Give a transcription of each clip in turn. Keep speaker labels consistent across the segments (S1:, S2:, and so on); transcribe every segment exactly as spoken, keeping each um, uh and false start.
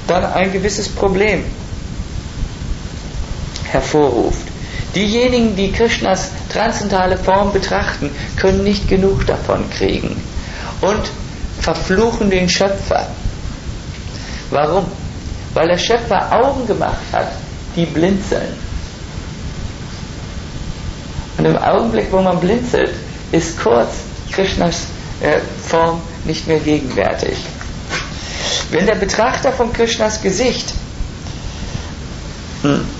S1: dann ein gewisses Problem hervorruft. Diejenigen, die Krishnas transzendentale Form betrachten, können nicht genug davon kriegen und verfluchen den Schöpfer. Warum? Weil der Schöpfer Augen gemacht hat, die blinzeln. Und im Augenblick, wo man blinzelt, ist kurz Krishnas äh, Form nicht mehr gegenwärtig. Wenn der Betrachter von Krishnas Gesicht hm,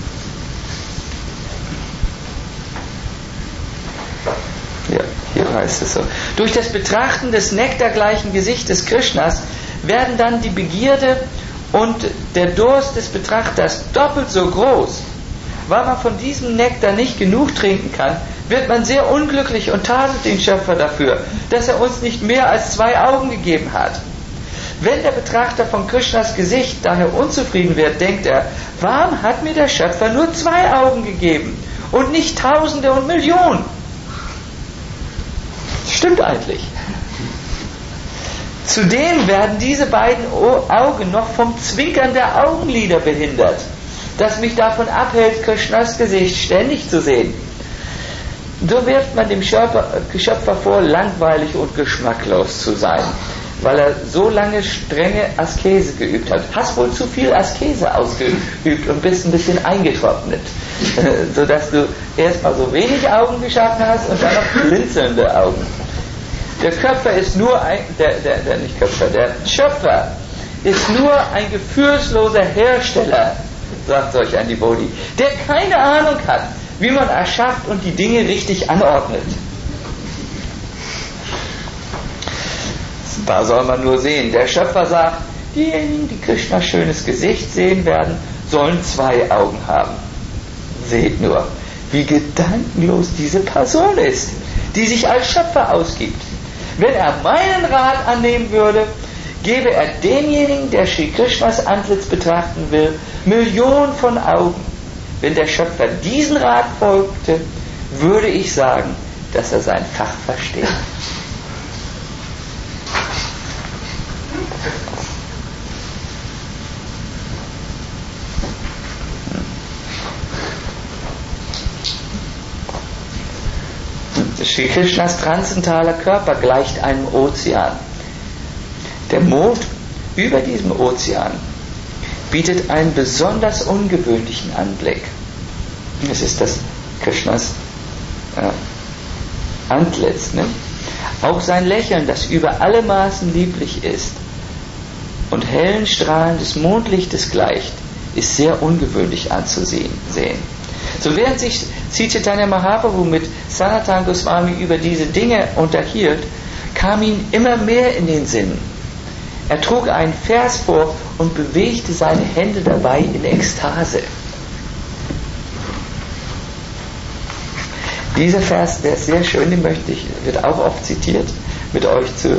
S1: ja, hier heißt es so, durch das Betrachten des nektargleichen Gesichtes Krishnas werden dann die Begierde und der Durst des Betrachters doppelt so groß. Weil man von diesem Nektar nicht genug trinken kann, wird man sehr unglücklich und tadelt den Schöpfer dafür, dass er uns nicht mehr als zwei Augen gegeben hat. Wenn der Betrachter von Krishnas Gesicht daher unzufrieden wird, denkt er, warum hat mir der Schöpfer nur zwei Augen gegeben und nicht Tausende und Millionen? Stimmt eigentlich. Zudem werden diese beiden Augen noch vom Zwinkern der Augenlider behindert, das mich davon abhält, Krishnas Gesicht ständig zu sehen. So wirft man dem Schöpfer, Schöpfer vor, langweilig und geschmacklos zu sein, weil er so lange strenge Askese geübt hat. Hast wohl zu viel Askese ausgeübt und bist ein bisschen eingetrocknet, sodass du erstmal so wenig Augen geschaffen hast und dann noch blinzelnde Augen. Der Köpfer ist nur ein, der, der, der nicht Köpfer, der Schöpfer ist nur ein gefühlsloser Hersteller, sagt solch ein Devotee, der keine Ahnung hat, wie man erschafft und die Dinge richtig anordnet. Da soll man nur sehen. Der Schöpfer sagt, diejenigen, die Krishnas schönes Gesicht sehen werden, sollen zwei Augen haben. Seht nur, wie gedankenlos diese Person ist, die sich als Schöpfer ausgibt. Wenn er meinen Rat annehmen würde, gebe er demjenigen, der Sri Krishnas Antlitz betrachten will, Millionen von Augen. Wenn der Schöpfer diesen Rat folgte, würde ich sagen, dass er sein Fach versteht. Sri Krishnas transzendentaler Körper gleicht einem Ozean. Der Mond über diesem Ozean bietet einen besonders ungewöhnlichen Anblick. Es ist das Krishnas äh, Antlitz. Ne? Auch sein Lächeln, das über alle Maßen lieblich ist und hellen Strahlen des Mondlichtes gleicht, ist sehr ungewöhnlich anzusehen. Sehen. So während sich Sri Chaitanya Mahaprabhu mit Sanatana Goswami über diese Dinge unterhielt, kam ihm immer mehr in den Sinn. Er trug einen Vers vor und bewegte seine Hände dabei in Ekstase. Dieser Vers, der ist sehr schön, den möchte ich, wird auch oft zitiert, mit euch zu äh,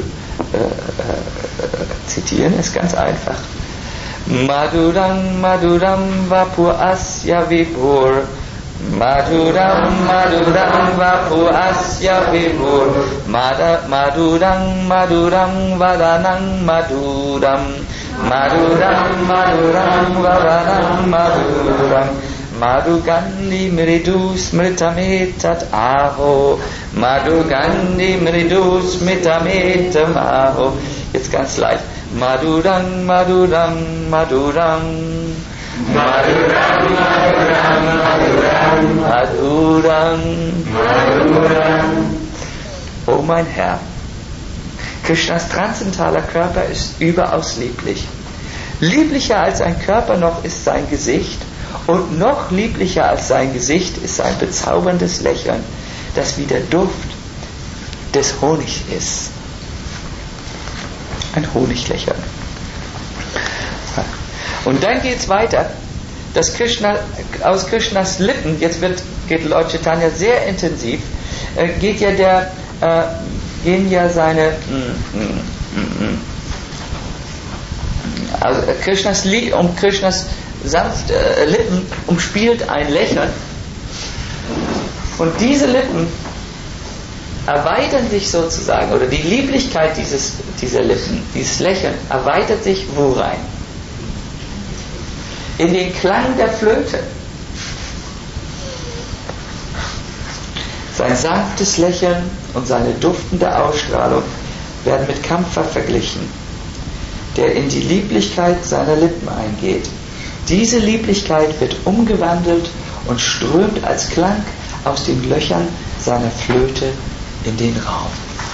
S1: äh, zitieren, ist ganz einfach. Madhuram Madhuram Vapur Asya Vibhur Madhuram Madhuram Vapur Asya Vibhur Madhuram Madhuram Vadanam Madhuram Madhuram Madhuram Vadanam Madhuram Madhugandhi Mridu Smritametat Aho Madhugandhi Mridu Smritametam Aho. Jetzt ganz leicht. Madhuram Madhuram Madhuram Madhuram Madhuram Madhuram Madhuram. O mein Herr, Krishnas transzendentaler Körper ist überaus lieblich. Lieblicher als ein Körper noch ist sein Gesicht, und noch lieblicher als sein Gesicht ist sein bezauberndes Lächeln, das wie der Duft des Honigs ist. Ein Honiglächeln. Und dann geht es weiter, dass Krishna, aus Krishnas Lippen, jetzt wird, geht Lord Chaitanya sehr intensiv, äh, geht ja der, äh, gehen ja seine, mm, mm, mm, also Krishnas Lied, um Krishnas sanfte äh, Lippen umspielt ein Lächeln, und diese Lippen erweitern sich sozusagen, oder die Lieblichkeit dieses, dieser Lippen, dieses Lächeln, erweitert sich wo rein? in den Klang der Flöte. Sein sanftes Lächeln und seine duftende Ausstrahlung werden mit Kampfer verglichen, der in die Lieblichkeit seiner Lippen eingeht. Diese Lieblichkeit wird umgewandelt und strömt als Klang aus den Löchern seiner Flöte in den Raum.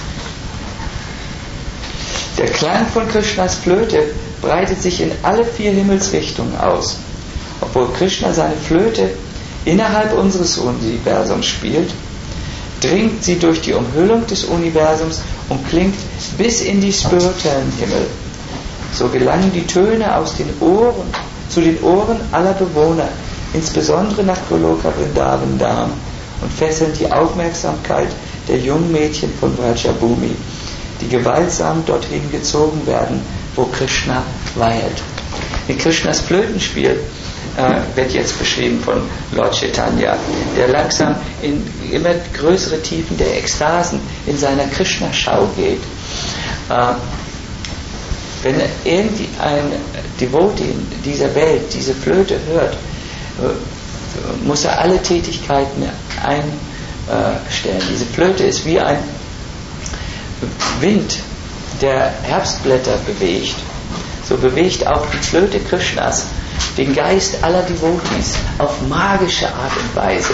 S1: Der Klang von Krishnas Flöte breitet sich in alle vier Himmelsrichtungen aus. Obwohl Krishna seine Flöte innerhalb unseres Universums spielt, dringt sie durch die Umhüllung des Universums und klingt bis in die spirituellen Himmel. So gelangen die Töne aus den Ohren zu den Ohren aller Bewohner, insbesondere nach Goloka Vrindavan Dham, und fesseln die Aufmerksamkeit der jungen Mädchen von Vrajabhumi, die gewaltsam dorthin gezogen werden, wo Krishna weilt. In Krishnas Flötenspiel äh, wird jetzt beschrieben von Lord Chaitanya, der langsam in immer größere Tiefen der Ekstasen in seiner Krishna-Schau geht. Äh, wenn irgendein Devotee in dieser Welt diese Flöte hört, äh, muss er alle Tätigkeiten einstellen. Diese Flöte ist wie ein Wind, der Herbstblätter bewegt. So bewegt auch die Flöte Krishnas den Geist aller Devotees auf magische Art und Weise.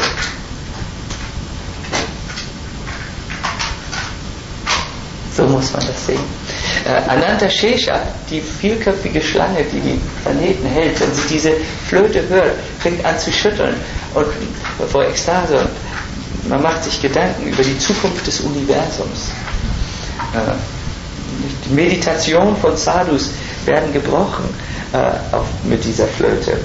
S1: So muss man das sehen. Äh, Ananta Shesha, die vielköpfige Schlange, die die Planeten hält, wenn sie diese Flöte hört, fängt an zu schütteln und vor Ekstase. Und man macht sich Gedanken über die Zukunft des Universums. Äh, die Meditation von Sadhus werden gebrochen äh, auf, mit dieser Flöte.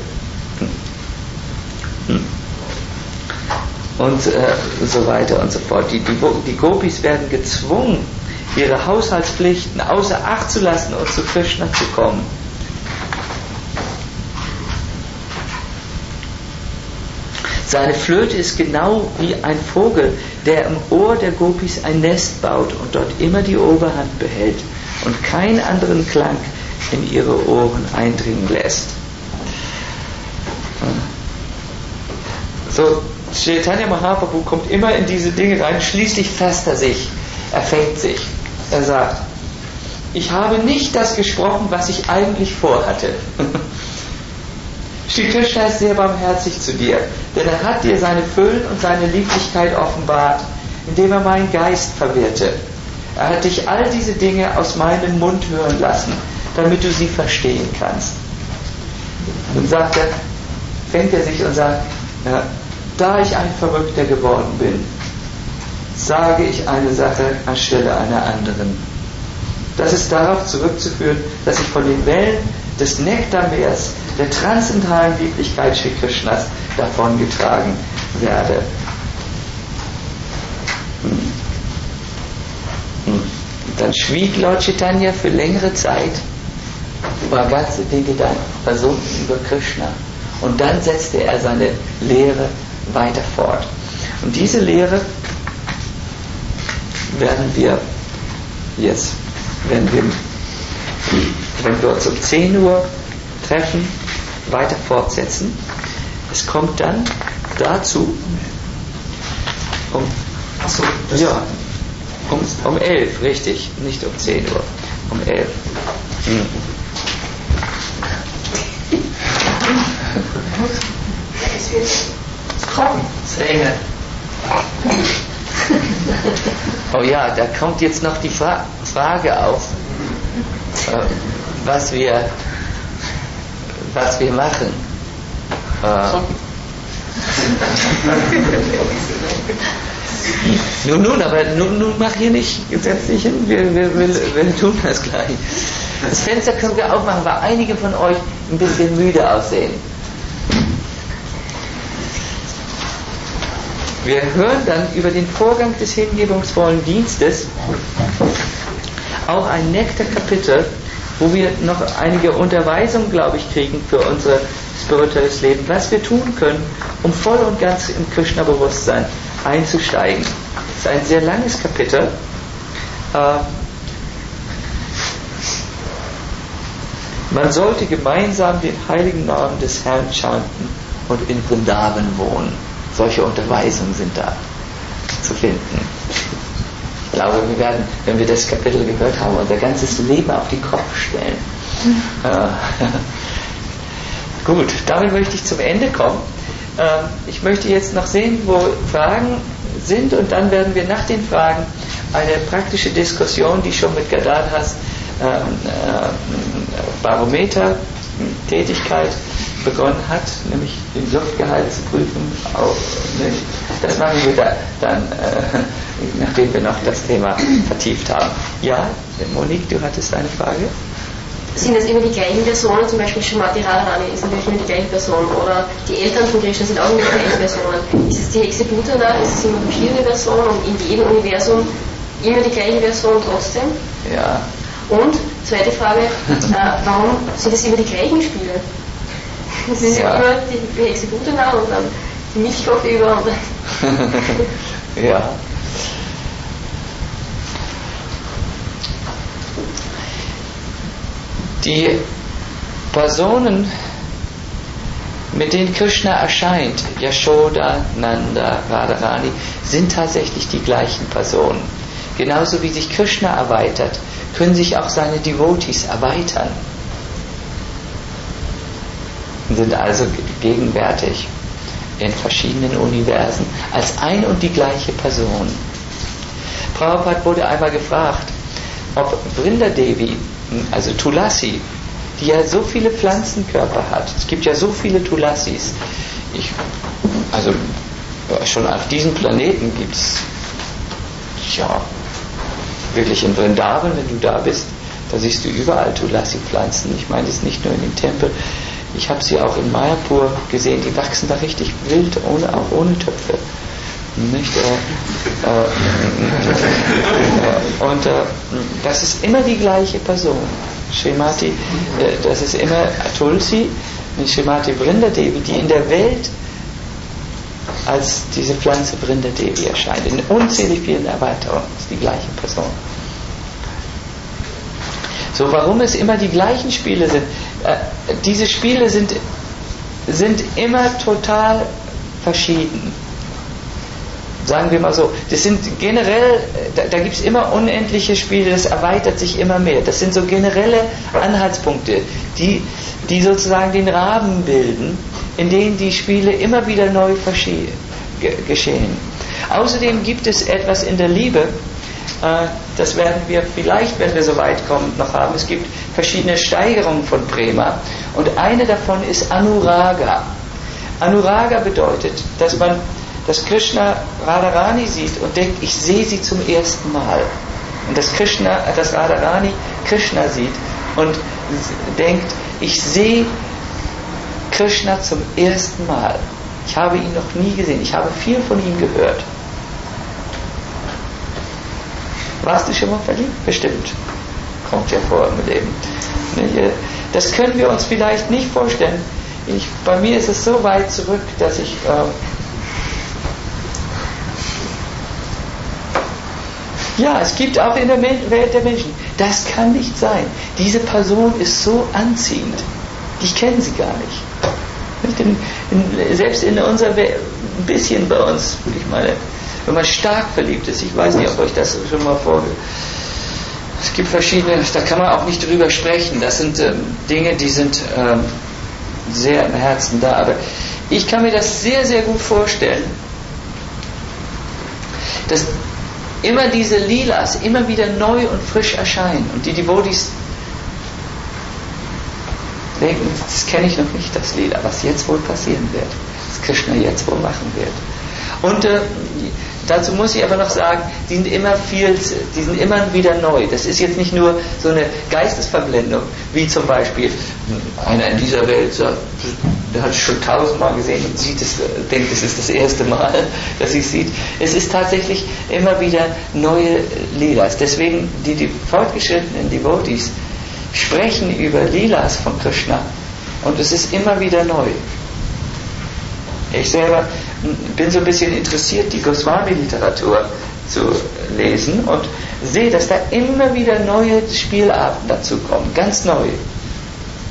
S1: Und äh, so weiter und so fort. Die, die, die Gopis werden gezwungen, ihre Haushaltspflichten außer Acht zu lassen und zu Krishna zu kommen. Seine Flöte ist genau wie ein Vogel, der im Ohr der Gopis ein Nest baut und dort immer die Oberhand behält und keinen anderen Klang in ihre Ohren eindringen lässt. So, Chaitanya Mahaprabhu kommt immer in diese Dinge rein, schließlich fasst er sich, er fängt sich. Er sagt, ich habe nicht das gesprochen, was ich eigentlich vorhatte. Shri Krishna ist sehr barmherzig zu dir, denn er hat dir seine Füllen und seine Lieblichkeit offenbart, indem er meinen Geist verwirrte. Er hat dich all diese Dinge aus meinem Mund hören lassen, damit du sie verstehen kannst. Und sagt er, fängt er sich und sagt, ja, da ich ein Verrückter geworden bin, sage ich eine Sache anstelle einer anderen. Das ist darauf zurückzuführen, dass ich von den Wellen des Nektarmeers der transzendentalen Lieblichkeit Shri Krishnas davongetragen werde. Hm. Hm. Dann schwieg Lord Chaitanya für längere Zeit, war ganz in den Gedanken versunken über Krishna. Und dann setzte er seine Lehre weiter fort. Und diese Lehre werden wir jetzt, wenn wir, wenn wir uns um zehn Uhr treffen, weiter fortsetzen. Es kommt dann dazu, um, Achso, ja, um, um elf, richtig, nicht um zehn Uhr, um elf. Hm.
S2: Es wird trocken.
S1: Sänger. Oh ja, da kommt jetzt noch die Fra- Frage auf, äh, was wir was wir machen. Äh, nun, nun, aber nun, nun mach hier nicht, setz dich hin, wir, wir, wir, wir tun das gleich. Das Fenster können wir aufmachen, weil einige von euch ein bisschen müde aussehen. Wir hören dann über den Vorgang des hingebungsvollen Dienstes auch ein Nektar-Kapitel, wo wir noch einige Unterweisungen, glaube ich, kriegen für unser spirituelles Leben, was wir tun können, um voll und ganz im Krishna-Bewusstsein einzusteigen. Das ist ein sehr langes Kapitel. Man sollte gemeinsam den heiligen Namen des Herrn chanten und in Vrindavan wohnen. Solche Unterweisungen sind da zu finden. Ich glaube, wir werden, wenn wir das Kapitel gehört haben, unser ganzes Leben auf den Kopf stellen. äh, gut, damit möchte ich zum Ende kommen. Äh, ich möchte jetzt noch sehen, wo Fragen sind, und dann werden wir nach den Fragen eine praktische Diskussion, die schon mit Gadadhas äh, äh, Barometer-Tätigkeit begonnen hat, nämlich den Luftgehalt zu prüfen. Auch, ne, das machen wir da, dann, äh, nachdem wir noch das Thema vertieft haben. Ja, Monique, du hattest eine Frage?
S2: Sind das immer die gleichen Personen? Zum Beispiel Srimati Radharani ist natürlich immer die gleiche Person, oder die Eltern von Krishna sind auch immer die gleichen Personen. Ist es die Hexe Putana? Ist es immer verschiedene Personen und in jedem Universum immer die gleiche Person trotzdem?
S1: Ja.
S2: Und, zweite Frage, äh, warum sind es immer die gleichen Spiele? Es ist ja immer die Hexe Putana und dann die Milchkopf über und dann
S1: ja. Die Personen, mit denen Krishna erscheint, Yashoda, Nanda, Radharani, sind tatsächlich die gleichen Personen. Genauso wie sich Krishna erweitert, können sich auch seine Devotees erweitern. Sind also gegenwärtig in verschiedenen Universen als ein und die gleiche Person. Prabhupada wurde einmal gefragt, ob Vrindadevi, also Tulasi, die ja so viele Pflanzenkörper hat, es gibt ja so viele Tulasis, ich, also schon auf diesem Planeten gibt es, ja, wirklich in Vrindavan, wenn du da bist, da siehst du überall Tulasi-Pflanzen. Ich meine, das ist nicht nur in den Tempel. Ich habe sie auch in Mayapur gesehen, die wachsen da richtig wild, ohne, auch ohne Töpfe. Nicht? Äh, äh, und äh, das ist immer die gleiche Person. Srimati, äh, das ist immer Tulsi, Srimati Vrindadevi, die in der Welt als diese Pflanze Vrindadevi erscheint. In unzählig vielen Erweiterungen ist die gleiche Person. So, warum es immer die gleichen Spiele sind? Äh, diese Spiele sind, sind immer total verschieden. Sagen wir mal so, das sind generell, da, da gibt es immer unendliche Spiele, das erweitert sich immer mehr. Das sind so generelle Anhaltspunkte, die, die sozusagen den Rahmen bilden, in denen die Spiele immer wieder neu geschehen. Außerdem gibt es etwas in der Liebe, äh, das werden wir vielleicht, wenn wir so weit kommen, noch haben. Es gibt verschiedene Steigerungen von Prema und eine davon ist Anuraga. Anuraga bedeutet, dass man dass Krishna Radharani sieht und denkt, ich sehe sie zum ersten Mal. Und dass Krishna, dass Radharani Krishna sieht und denkt, ich sehe Krishna zum ersten Mal. Ich habe ihn noch nie gesehen. Ich habe viel von ihm gehört. Warst du schon mal verliebt? Bestimmt. Kommt ja vor im Leben. Das können wir uns vielleicht nicht vorstellen. Ich, bei mir ist es so weit zurück, dass ich äh, ja, es gibt auch in der Welt der Menschen, das kann nicht sein. Diese Person ist so anziehend. Die kennen sie gar nicht. In, in, selbst in unserer Welt, ein bisschen bei uns, ich meine, wenn man stark verliebt ist, ich weiß nicht, ob euch das schon mal vorgeht. Es gibt verschiedene, da kann man auch nicht drüber sprechen. Das sind ähm, Dinge, die sind ähm, sehr im Herzen da. Aber ich kann mir das sehr, sehr gut vorstellen, dass immer diese Lilas immer wieder neu und frisch erscheinen und die Devotees denken, das kenne ich noch nicht, das Lila, was jetzt wohl passieren wird, was Krishna jetzt wohl machen wird. Und äh, dazu muss ich aber noch sagen, die sind immer viel, die sind immer wieder neu. Das ist jetzt nicht nur so eine Geistesverblendung, wie zum Beispiel einer in dieser Welt sagt, der hat es schon tausendmal gesehen und sieht es, denkt, es ist das erste Mal, dass sie es sieht. Es ist tatsächlich immer wieder neue Lilas. Deswegen die, die fortgeschrittenen Devotees sprechen über Lilas von Krishna und es ist immer wieder neu. Ich selber bin so ein bisschen interessiert, die Goswami-Literatur zu lesen und sehe, dass da immer wieder neue Spielarten dazu kommen, ganz neu.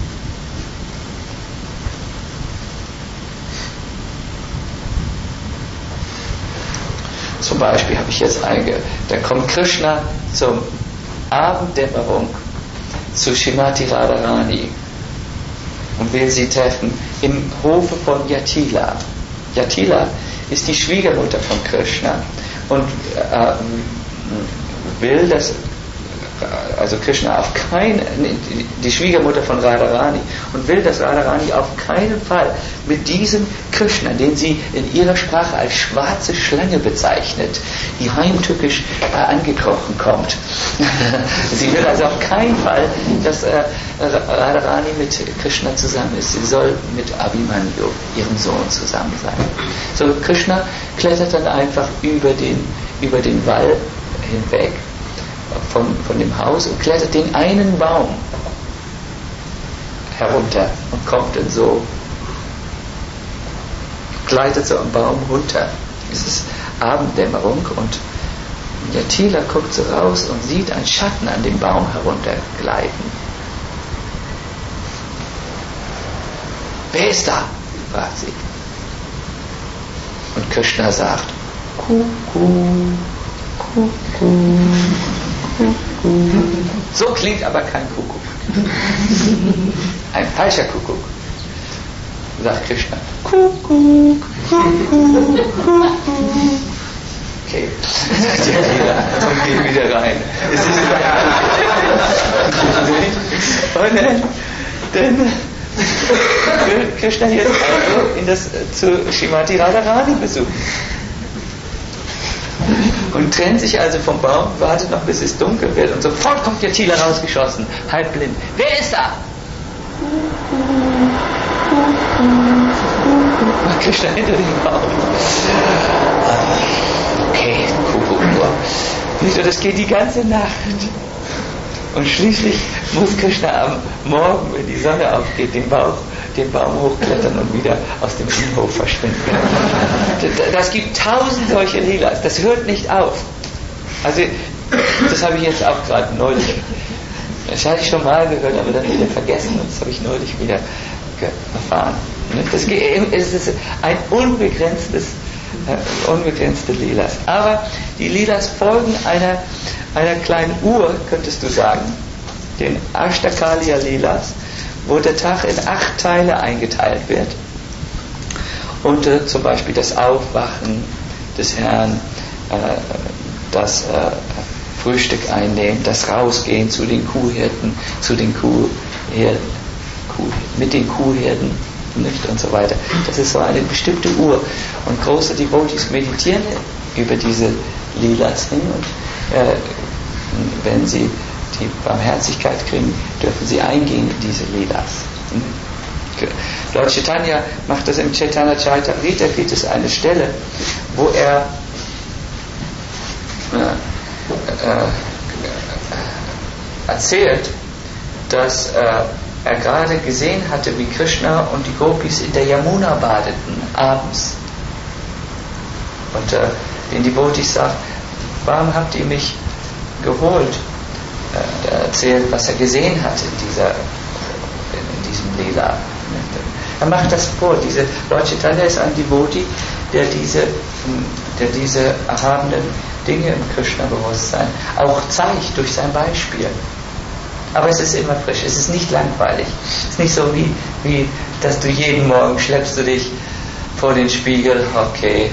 S1: Zum Beispiel habe ich jetzt einge, da kommt Krishna zum Abenddämmerung zu Srimati Radharani und will sie treffen im Hofe von Yatila. Yatila ist die Schwiegermutter von Krishna und äh, will, dass also Krishna auf keinen, die Schwiegermutter von Radharani, und will, dass Radharani auf keinen Fall mit diesem Krishna, den sie in ihrer Sprache als schwarze Schlange bezeichnet, die heimtückisch äh, angekrochen kommt. Sie will also auf keinen Fall, dass äh, Radharani mit Krishna zusammen ist. Sie soll mit Abhimanyu, ihrem Sohn, zusammen sein. So, Krishna klettert dann einfach über den, über den Wall hinweg Von, von dem Haus und klettert den einen Baum herunter und kommt dann so, gleitet so am Baum runter. Es ist Abenddämmerung und Yatila guckt so raus und sieht einen Schatten an dem Baum heruntergleiten. Wer ist da? Fragt sie. Und Krishna sagt, Kuckuck, Kuckuck. So klingt aber kein Kuckuck. Ein falscher Kuckuck. Sagt Krishna. Kuckuck, Kuckuck, Kuckuck. Okay, sagt ja jeder und geht wieder rein. Es ist und dann, dann Krishna jetzt also in das zu Srimati Radharani besuchen. Und trennt sich also vom Baum, wartet noch bis es dunkel wird und sofort kommt Yatila rausgeschossen, halb blind. Wer ist da? Krishna hinter dem Baum. Okay, Kuckuck. Und das geht die ganze Nacht. Und schließlich muss Krishna am Morgen, wenn die Sonne aufgeht, den Baum, den Baum hochklettern und wieder aus dem Innenhof verschwinden. Das gibt tausend solche Lilas. Das hört nicht auf. Also, das habe ich jetzt auch gerade neulich. Das hatte ich schon mal gehört, aber dann wieder vergessen. Und das habe ich neulich wieder erfahren. Das ist ein unbegrenztes, äh, unbegrenzte Lilas. Aber die Lilas folgen einer, einer kleinen Uhr, könntest du sagen, den Ashtakaliya Lilas, wo der Tag in acht Teile eingeteilt wird. Und äh, zum Beispiel das Aufwachen des Herrn, äh, das äh, Frühstück einnehmen, das Rausgehen zu den Kuhhirten, zu den Kuhherden, Kuh, mit den Kuhherden, nicht, und so weiter. Das ist so eine bestimmte Uhr. Und große Devotees meditieren über diese Lilas hin und äh, wenn sie die Barmherzigkeit kriegen, dürfen sie eingehen in diese Lilas. Lord Chaitanya macht das im Chaitanya Charitamrita, gibt es eine Stelle, wo er äh, äh, erzählt, dass äh, er gerade gesehen hatte, wie Krishna und die Gopis in der Yamuna badeten, abends. Und äh, den Devotees sagt, warum habt ihr mich geholt? Äh, er erzählt, was er gesehen hat in, dieser, in diesem Lila. Er macht das vor. Diese Lord Chaitanya ist ein Devotee, der diese, der diese erhabenen Dinge im Krishna-Bewusstsein auch zeigt durch sein Beispiel. Aber es ist immer frisch, es ist nicht langweilig. Es ist nicht so wie, wie, dass du jeden Morgen schleppst du dich vor den Spiegel, okay,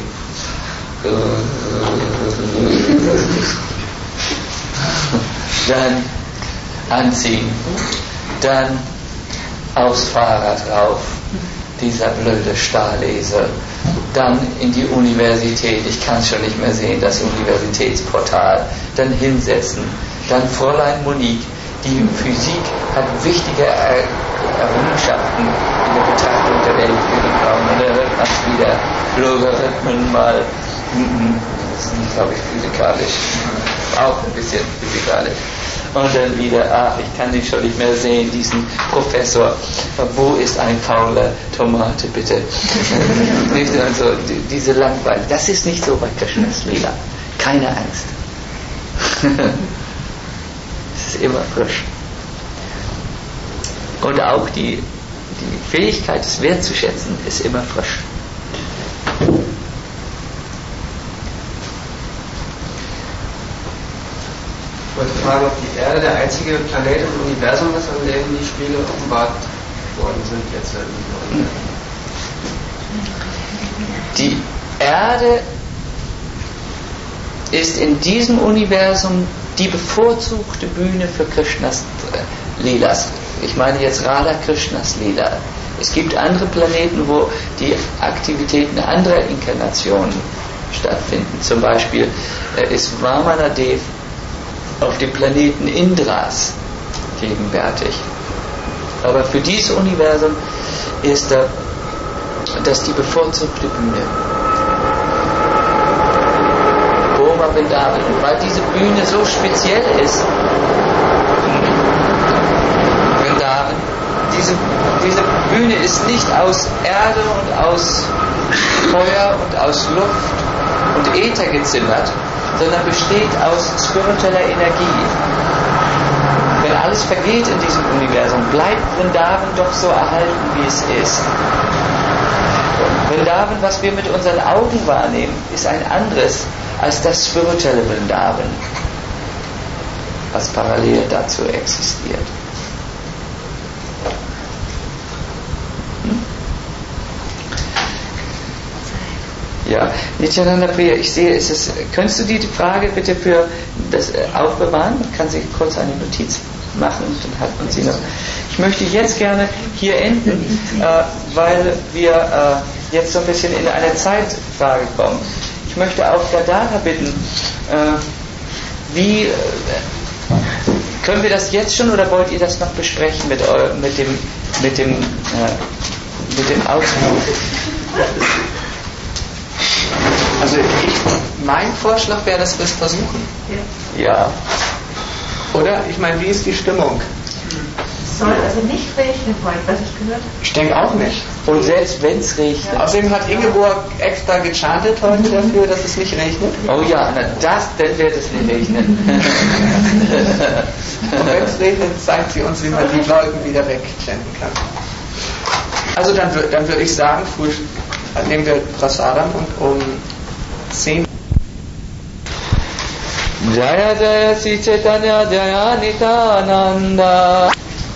S1: dann anziehen, dann aufs Fahrrad rauf, dieser blöde Stahlesel, dann in die Universität, ich kann es schon nicht mehr sehen, das Universitätsportal, dann hinsetzen, dann Fräulein Monique, die Physik hat wichtige Errungenschaften in der Betrachtung der Welt bekommen. Und da hört man es wieder, Logarithmen mal, das ist nicht, glaube ich, physikalisch, auch ein bisschen physikalisch. Und dann wieder, ach, ich kann dich schon nicht mehr sehen, diesen Professor, wo ist ein fauler Tomate, bitte? Nicht also, die, diese Langweile, das ist nicht so bei Krishnas Lila. Keine Angst. Es ist immer frisch. Und auch die, die Fähigkeit, es wertzuschätzen, ist immer frisch.
S3: Ich wollte fragen, ob die Erde der einzige Planet im Universum ist, an dem die Spiele offenbart worden sind jetzt.
S1: Die Erde ist in diesem Universum die bevorzugte Bühne für Krishnas Leelas. Ich meine jetzt Radha Krishnas Leela. Es gibt andere Planeten, wo die Aktivitäten anderer Inkarnationen stattfinden. Zum Beispiel ist Vamanadev auf dem Planeten Indras gegenwärtig. Aber für dieses Universum ist das die bevorzugte Bühne. Goma Vrindavan. Und weil diese Bühne so speziell ist, Vrindavan, diese, diese Bühne ist nicht aus Erde und aus Feuer und aus Luft und Äther gezimmert, sondern besteht aus spiritueller Energie. Wenn alles vergeht in diesem Universum, bleibt Vrindavan doch so erhalten, wie es ist. Vrindavan, was wir mit unseren Augen wahrnehmen, ist ein anderes als das spirituelle Vrindavan, was parallel dazu existiert. Ja, Nityananda Priya, ich sehe, es ist, könntest du die Frage bitte für das äh, aufbewahren? Man kann sich kurz eine Notiz machen, dann hat man sie noch. Ich möchte jetzt gerne hier enden, äh, weil wir äh, jetzt so ein bisschen in eine Zeitfrage kommen. Ich möchte auch Gadadhar bitten, äh, wie äh, können wir das jetzt schon oder wollt ihr das noch besprechen mit, eu, mit dem mit dem äh, mit dem Ausflug?
S4: Also ich, mein Vorschlag wäre, dass wir es versuchen.
S1: Ja.
S4: Oder? Ich meine, wie ist die Stimmung?
S5: Es soll also nicht regnen heute, was ich gehört habe.
S4: Ich denke auch nicht.
S1: Und selbst wenn es regnet.
S4: Ja. Außerdem hat Ingeborg extra gechantet heute dafür, dass es nicht regnet.
S1: Oh ja, na das, dann wird es nicht regnen.
S4: Und wenn es regnet, zeigt sie uns, wie man die Wolken wieder wegchanten kann. Also dann, dann würde ich sagen, früh, dann nehmen wir Prasadam und um zehn.
S1: Jaya Jaya Sri Chaitanya Jaya Nityananda.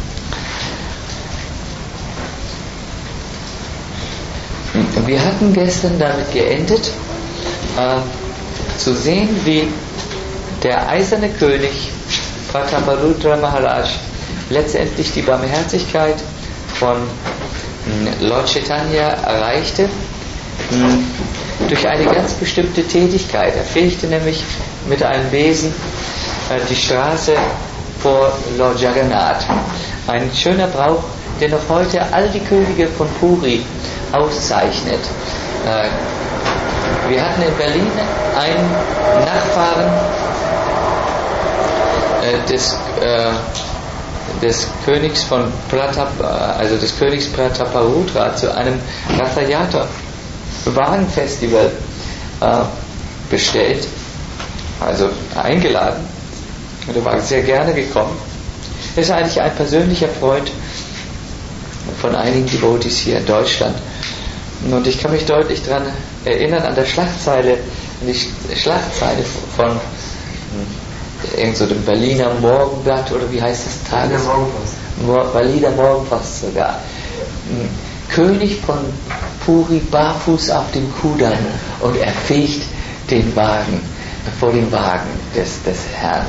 S1: Wir hatten gestern damit geendet, äh, zu sehen, wie der eiserne König Prataparudra Maharaj letztendlich die Barmherzigkeit von Lord Chaitanya erreichte durch eine ganz bestimmte Tätigkeit. Er fegte nämlich mit einem Besen äh, die Straße vor Lord Jagannath. Ein schöner Brauch, der noch heute all die Könige von Puri auszeichnet. Äh, wir hatten in Berlin einen Nachfahren äh, des, äh, des Königs von Pratap, also des Königs Prataparudra zu einem Rathayatra Wagenfestival äh, bestellt, also eingeladen, und er war sehr gerne gekommen. Er ist eigentlich ein persönlicher Freund von einigen Devotees hier in Deutschland. Und ich kann mich deutlich daran erinnern, an der Schlagzeile, an die Schlagzeile von irgend so dem Berliner Morgenblatt, oder wie heißt das? Tages?
S3: Berliner Morgenpost.
S1: Berliner Morgenpost sogar. König von Puri barfuß auf dem Kudamm und er fegt den Wagen, vor dem Wagen des, des Herrn.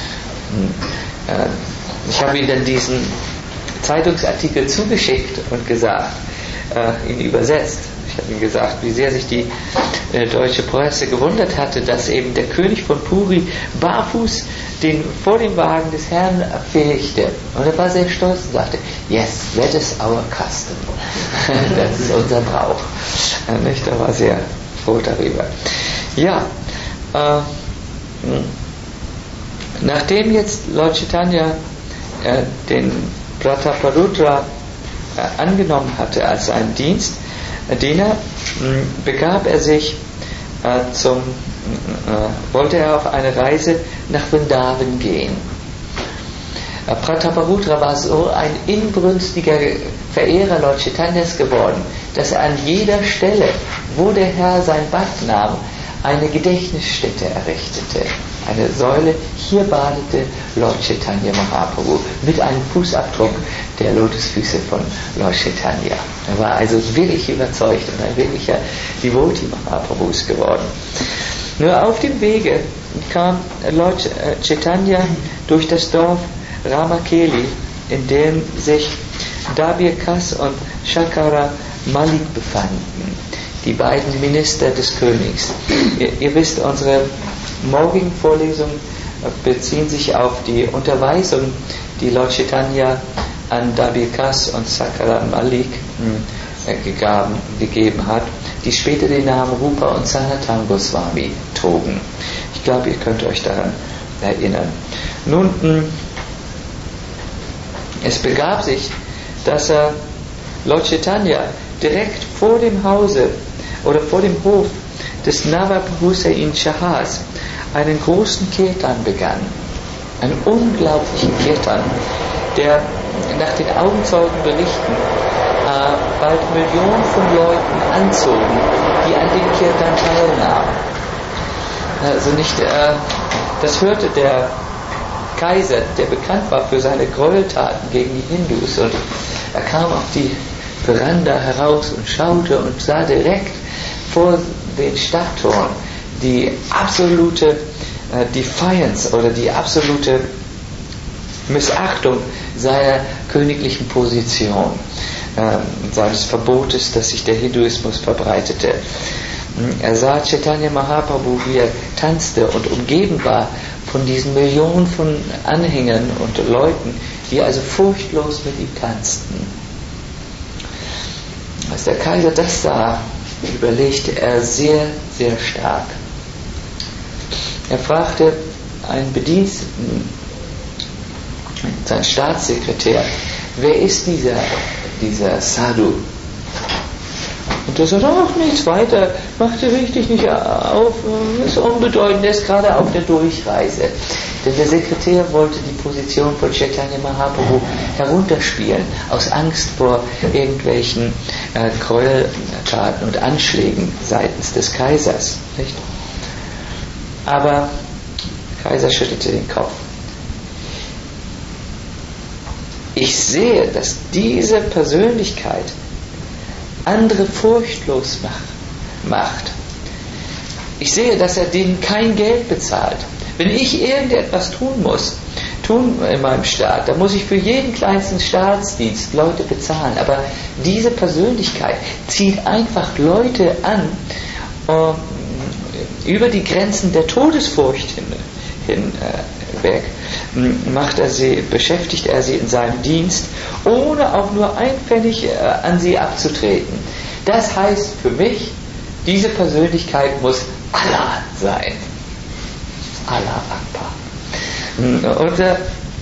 S1: Ich habe ihm dann diesen Zeitungsartikel zugeschickt und gesagt, äh, ihn übersetzt. Ich habe ihm gesagt, wie sehr sich die äh, deutsche Presse gewundert hatte, dass eben der König von Puri barfuß den, vor dem Wagen des Herrn fegte. Und er war sehr stolz und sagte, yes, that is our custom. Das ist unser Brauch. Äh, nicht? Er war sehr froh darüber. Ja, äh, nachdem jetzt Lord Chaitanya äh, den Prataparudra äh, angenommen hatte als seinen Dienst, äh, Diener, mh, begab er sich äh, zum, äh, wollte er auf eine Reise nach Vrindavan gehen. Äh, Prataparudra war so ein inbrünstiger Verehrer Lord Chaitanyas geworden, dass er an jeder Stelle, wo der Herr sein Bad nahm, eine Gedächtnisstätte errichtete. eine Säule. Hier badete Lord Chaitanya Mahaprabhu mit einem Fußabdruck der Lotusfüße von Lord Chaitanya. Er war also wirklich überzeugt und ein wirklicher Devotee Mahaprabhus geworden. Nur auf dem Wege kam Lord Chaitanya durch das Dorf Ramakeli, in dem sich Dabir Kas und Shakara Malik befanden, die beiden Minister des Königs. Ihr, ihr wisst, unsere morgigen Vorlesungen beziehen sich auf die Unterweisung, die Lord Chaitanya an Dabir Kas und Shakara Malik äh, gegeben, gegeben hat, die später den Namen Rupa und Sanatana Goswami trugen. Ich glaube, ihr könnt euch daran erinnern. Nun, mh, es begab sich, dass er Lord Chaitanya direkt vor dem Hause oder vor dem Hof des Nawab Hussain Shahas einen großen Kirtan begann. Einen unglaublichen Kirtan, der nach den Augenzeugen berichten äh, bald Millionen von Leuten anzogen, die an dem Kirtan teilnahmen. Also nicht, äh, das hörte der Kaiser, der bekannt war für seine Gräueltaten gegen die Hindus, und er kam auf die Veranda heraus und schaute und sah direkt vor den Stadttoren die absolute äh, Defiance oder die absolute Missachtung seiner königlichen Position, äh, seines Verbotes, dass sich der Hinduismus verbreitete. Er sah Chaitanya Mahaprabhu, wie er tanzte und umgeben war von diesen Millionen von Anhängern und Leuten, die also furchtlos mit ihm tanzten. Als der Kaiser das sah, überlegte er sehr, sehr stark. Er fragte einen Bediensteten, seinen Staatssekretär, wer ist dieser, dieser Sadhu? Und der sagte, ach, nichts weiter, mach dir richtig nicht auf, ist unbedeutend, der ist gerade auf der Durchreise. Denn der Sekretär wollte die Position von Chaitanya Mahaprabhu herunterspielen, aus Angst vor irgendwelchen äh, Gräueltaten und Anschlägen seitens des Kaisers. Nicht? Aber der Kaiser schüttelte den Kopf. Ich sehe, dass diese Persönlichkeit andere furchtlos macht. Ich sehe, dass er denen kein Geld bezahlt. Wenn ich irgendetwas tun muss, tun in meinem Staat, dann muss ich für jeden kleinsten Staatsdienst Leute bezahlen. Aber diese Persönlichkeit zieht einfach Leute an, um, über die Grenzen der Todesfurcht hin, hin äh, weg, macht er sie, beschäftigt er sie in seinem Dienst, ohne auch nur ein Pfennig äh, an sie abzutreten. Das heißt für mich, diese Persönlichkeit muss Allah sein. Allah Akbar. Und äh,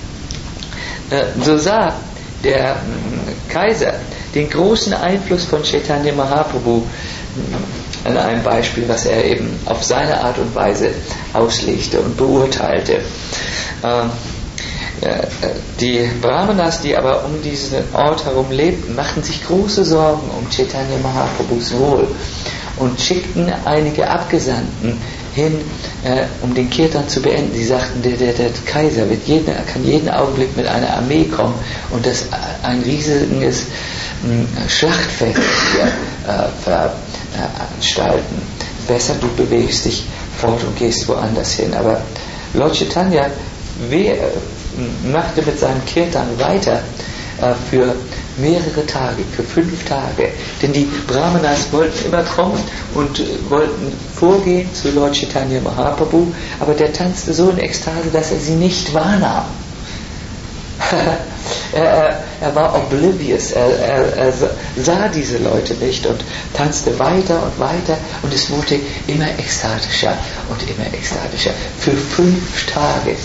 S1: so sah der äh, Kaiser den großen Einfluss von Chaitanya Mahaprabhu an einem Beispiel, was er eben auf seine Art und Weise auslegte und beurteilte. Ähm, die Brahmanas, die aber um diesen Ort herum lebten, machten sich große Sorgen um Chaitanya Mahaprabhus Wohl und schickten einige Abgesandten hin, äh, um den Kirtan zu beenden. Sie sagten, der, der, der Kaiser wird jeden, kann jeden Augenblick mit einer Armee kommen und das ein riesiges äh, Schlachtfeld hier äh, veranstalten. Besser du bewegst dich fort und gehst woanders hin. Aber Lord Chaitanya we- machte mit seinem Kirtan weiter äh, für mehrere Tage, für fünf Tage. Denn die Brahmanas wollten immer kommen und äh, wollten vorgehen zu Lord Chaitanya Mahaprabhu, aber der tanzte so in Ekstase, dass er sie nicht wahrnahm. er, er, er war oblivious, er, er, er sah diese Leute nicht und tanzte weiter und weiter und es wurde immer ekstatischer und immer ekstatischer. Für fünf Tage.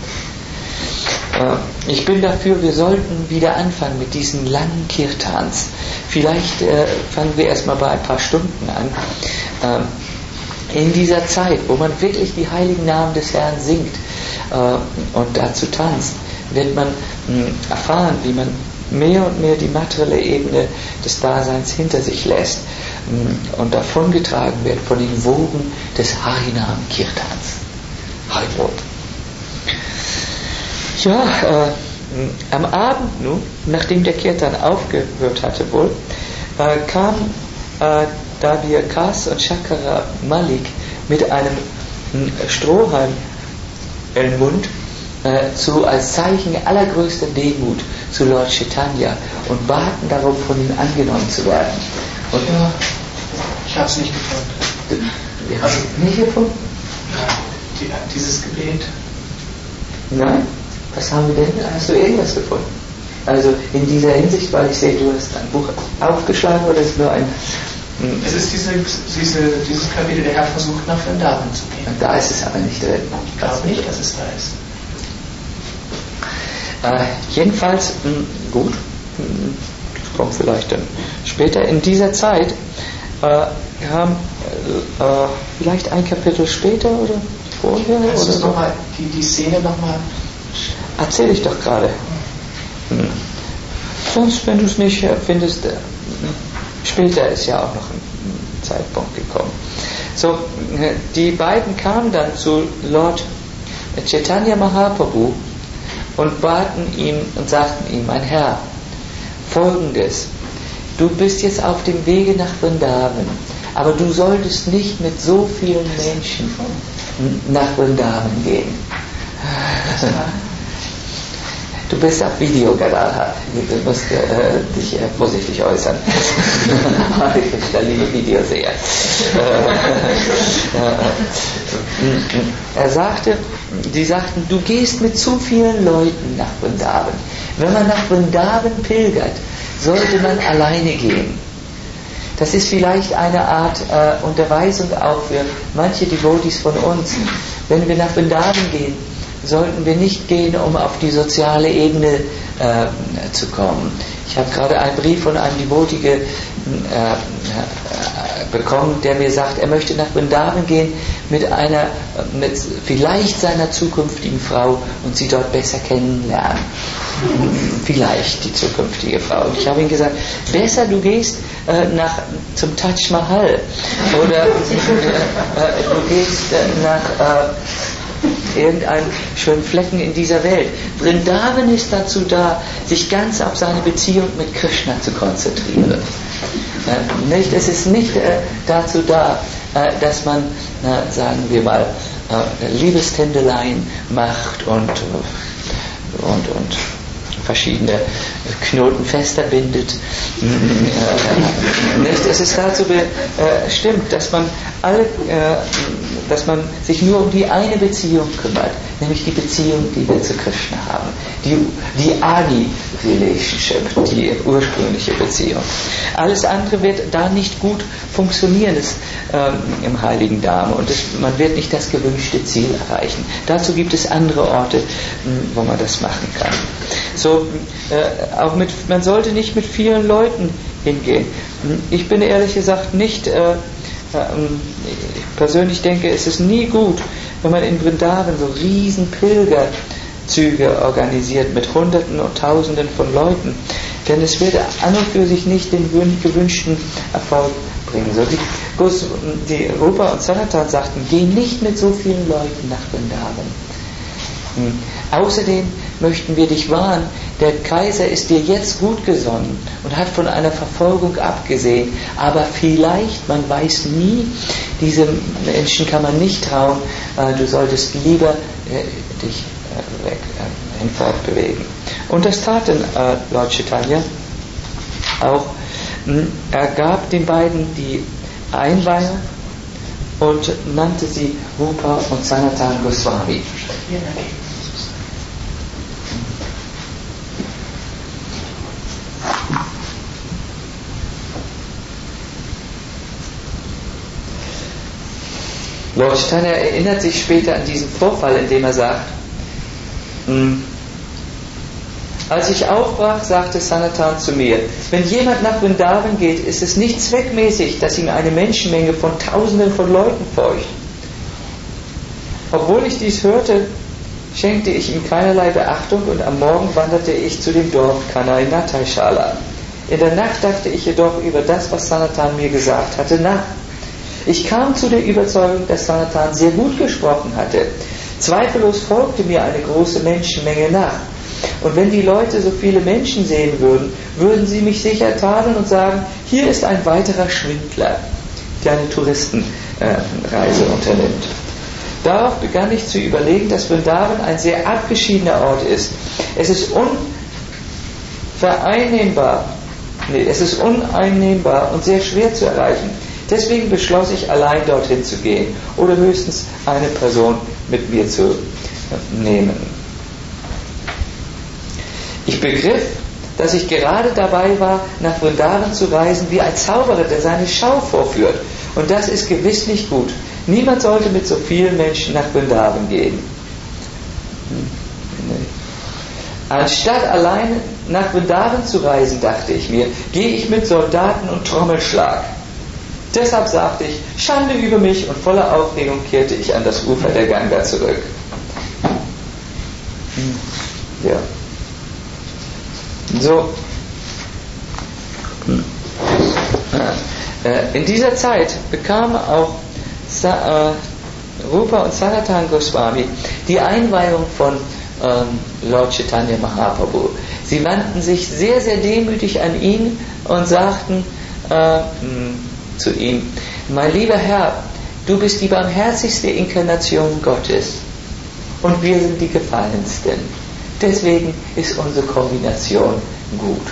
S1: Ich bin dafür, wir sollten wieder anfangen mit diesen langen Kirtans. Vielleicht äh, fangen wir erstmal bei ein paar Stunden an. Ähm, in dieser Zeit, wo man wirklich die heiligen Namen des Herrn singt äh, und dazu tanzt, wird man mh, erfahren, wie man mehr und mehr die materielle Ebene des Daseins hinter sich lässt mh, und davongetragen wird von den Wogen des Harinam Kirtans. Freibrot. Ja, äh, am Abend nun, nachdem der Kirtan aufgehört hatte wohl, äh, kam äh, Dabir Kas und Shakara Malik mit einem äh, Strohhalm im Mund äh, zu, als Zeichen allergrößter Demut zu Lord Chaitanya und baten darum, von ihm angenommen zu werden. Und
S4: ja, ich habe es nicht gefunden.
S1: Wir haben es nicht gefunden?
S4: Ja, die, dieses Gebet.
S1: Nein. Was haben wir denn? Hast du irgendwas gefunden? Also in dieser Hinsicht, weil ich sehe, du hast ein Buch aufgeschlagen oder ist es nur ein... Hm.
S4: Es ist diese, diese, dieses Kapitel, der Herr versucht nach Vrindavan zu gehen.
S1: Und da ist es aber nicht drin.
S4: Ich glaube nicht, dass es da ist.
S1: Äh, jedenfalls, mh, gut, mh, das kommt vielleicht dann später. In dieser Zeit äh, kam äh, äh, vielleicht ein Kapitel später oder vorher.
S4: Kannst
S1: oder
S4: du noch mal die, die Szene nochmal...
S1: Erzähl ich doch gerade. Hm. Sonst, wenn du es nicht findest, äh, später ist ja auch noch ein Zeitpunkt gekommen. So, die beiden kamen dann zu Lord Chaitanya Mahaprabhu und baten ihn und sagten ihm: Mein Herr, Folgendes: Du bist jetzt auf dem Wege nach Vrindavan, aber du solltest nicht mit so vielen Menschen nach Vrindavan gehen. Du bist auf Video gerade, du musst äh, dich äh, vorsichtig äußern. Ich bin der liebe Videoseher. Er sagte, die sagten, du gehst mit zu vielen Leuten nach Vrindavan. Wenn man nach Vrindavan pilgert, sollte man alleine gehen. Das ist vielleicht eine Art äh, Unterweisung auch für manche Devotees von uns. Wenn wir nach Vrindavan gehen, sollten wir nicht gehen, um auf die soziale Ebene äh, zu kommen. Ich habe gerade einen Brief von einem Devotee äh, äh, bekommen, der mir sagt, er möchte nach Vrindavan gehen mit einer, mit vielleicht seiner zukünftigen Frau und sie dort besser kennenlernen. Vielleicht die zukünftige Frau. Und ich habe ihm gesagt, besser du gehst äh, nach, zum Taj Mahal oder äh, äh, du gehst äh, nach äh, irgendeinen schönen Flecken in dieser Welt. Vrindavan ist dazu da, sich ganz auf seine Beziehung mit Krishna zu konzentrieren. Äh, nicht, es ist nicht äh, dazu da, äh, dass man, äh, sagen wir mal, äh, Liebestänzeleien macht und, und, und verschiedene Knoten fester bindet. Nicht? Es ist dazu bestimmt, dass man alle, äh, dass man sich nur um die eine Beziehung kümmert, nämlich die Beziehung, die wir zu Krishna haben, die, die Adi-Relationship, die ursprüngliche Beziehung. Alles andere wird da nicht gut funktionieren das, ähm, im Heiligen Dharma und das, man wird nicht das gewünschte Ziel erreichen. Dazu gibt es andere Orte, wo man das machen kann. So, äh, auch mit, man sollte nicht mit vielen Leuten hingehen. Ich bin ehrlich gesagt nicht, äh, äh, ich persönlich denke, es ist nie gut, wenn man in Vrindavan so riesen Pilgerzüge organisiert mit Hunderten und Tausenden von Leuten, denn es wird an und für sich nicht den gewünschten Erfolg bringen. So die, die Rupa und Sanatan sagten, geh nicht mit so vielen Leuten nach Vrindavan. Hm. Außerdem möchten wir dich warnen, der Kaiser ist dir jetzt gut gesonnen und hat von einer Verfolgung abgesehen, aber vielleicht, man weiß nie, diesem Menschen kann man nicht trauen, äh, du solltest lieber äh, dich äh, weg, äh, hinfort bewegen. Und das tat dann äh, Lord Chaitanya auch. Mh, er gab den beiden die Einweihung und nannte sie Rupa und Sanatan Goswami. Lord Chaitanya erinnert sich später an diesen Vorfall, in dem er sagt, als ich aufbrach, sagte Sanatan zu mir, wenn jemand nach Vrindavan geht, ist es nicht zweckmäßig, dass ihm eine Menschenmenge von Tausenden von Leuten folgt. Obwohl ich dies hörte, schenkte ich ihm keinerlei Beachtung und am Morgen wanderte ich zu dem Dorf Kanai Natai-Shala. In der Nacht dachte ich jedoch über das, was Sanatan mir gesagt hatte, nach. Ich kam zu der Überzeugung, dass Sanatan sehr gut gesprochen hatte. Zweifellos folgte mir eine große Menschenmenge nach. Und wenn die Leute so viele Menschen sehen würden, würden sie mich sicher tadeln und sagen, hier ist ein weiterer Schwindler, der eine Touristenreise äh, unternimmt. Darauf begann ich zu überlegen, dass Vrindavan ein sehr abgeschiedener Ort ist. Es ist unvereinnehmbar, nee, es ist uneinnehmbar und sehr schwer zu erreichen. Deswegen beschloss ich, allein dorthin zu gehen oder höchstens eine Person mit mir zu nehmen. Ich begriff, dass ich gerade dabei war, nach Vrindavan zu reisen, wie ein Zauberer, der seine Schau vorführt. Und das ist gewiss nicht gut. Niemand sollte mit so vielen Menschen nach Vrindavan gehen. Anstatt allein nach Vrindavan zu reisen, dachte ich mir, gehe ich mit Soldaten und Trommelschlag. Deshalb sagte ich, Schande über mich, und voller Aufregung kehrte ich an das Ufer der Ganga zurück. Ja. So. In dieser Zeit bekamen auch Sa- äh, Rupa und Sanatana Goswami die Einweihung von ähm, Lord Chaitanya Mahaprabhu. Sie wandten sich sehr, sehr demütig an ihn und sagten äh, mh, zu ihm, mein lieber Herr, du bist die barmherzigste Inkarnation Gottes und wir sind die Gefallensten. Deswegen ist unsere Kombination gut.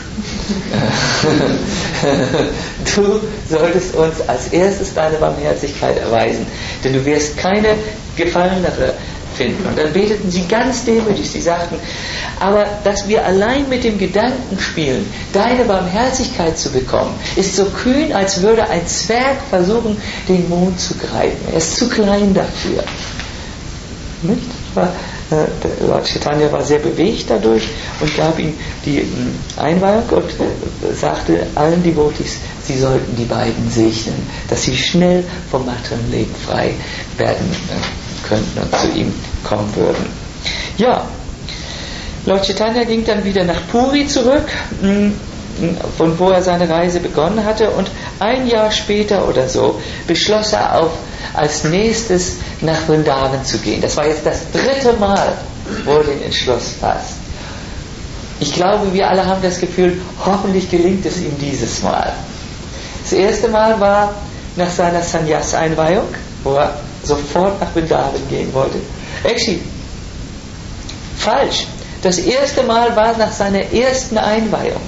S1: Du solltest uns als erstes deine Barmherzigkeit erweisen, denn du wirst keine gefallenere finden. Und dann beteten sie ganz demütig, sie sagten, aber dass wir allein mit dem Gedanken spielen, deine Barmherzigkeit zu bekommen, ist so kühn, als würde ein Zwerg versuchen, den Mond zu greifen. Er ist zu klein dafür. Nicht? Lord Chaitanya war sehr bewegt dadurch und gab ihm die Einweihung und sagte allen Devotees, sie sollten die beiden segnen, dass sie schnell vom Materienleben frei werden könnten und zu ihm kommen würden. Ja, Lord Chaitanya ging dann wieder nach Puri zurück, von wo er seine Reise begonnen hatte, und ein Jahr später oder so beschloss er auf, als nächstes nach Vrindavan zu gehen. Das war jetzt das dritte Mal, wo er den Entschluss fasst. Ich glaube, wir alle haben das Gefühl, hoffentlich gelingt es ihm dieses Mal. Das erste Mal war nach seiner Sannyas-Einweihung, wo er sofort nach Vrindavan gehen wollte. Actually, falsch. Das erste Mal war nach seiner ersten Einweihung,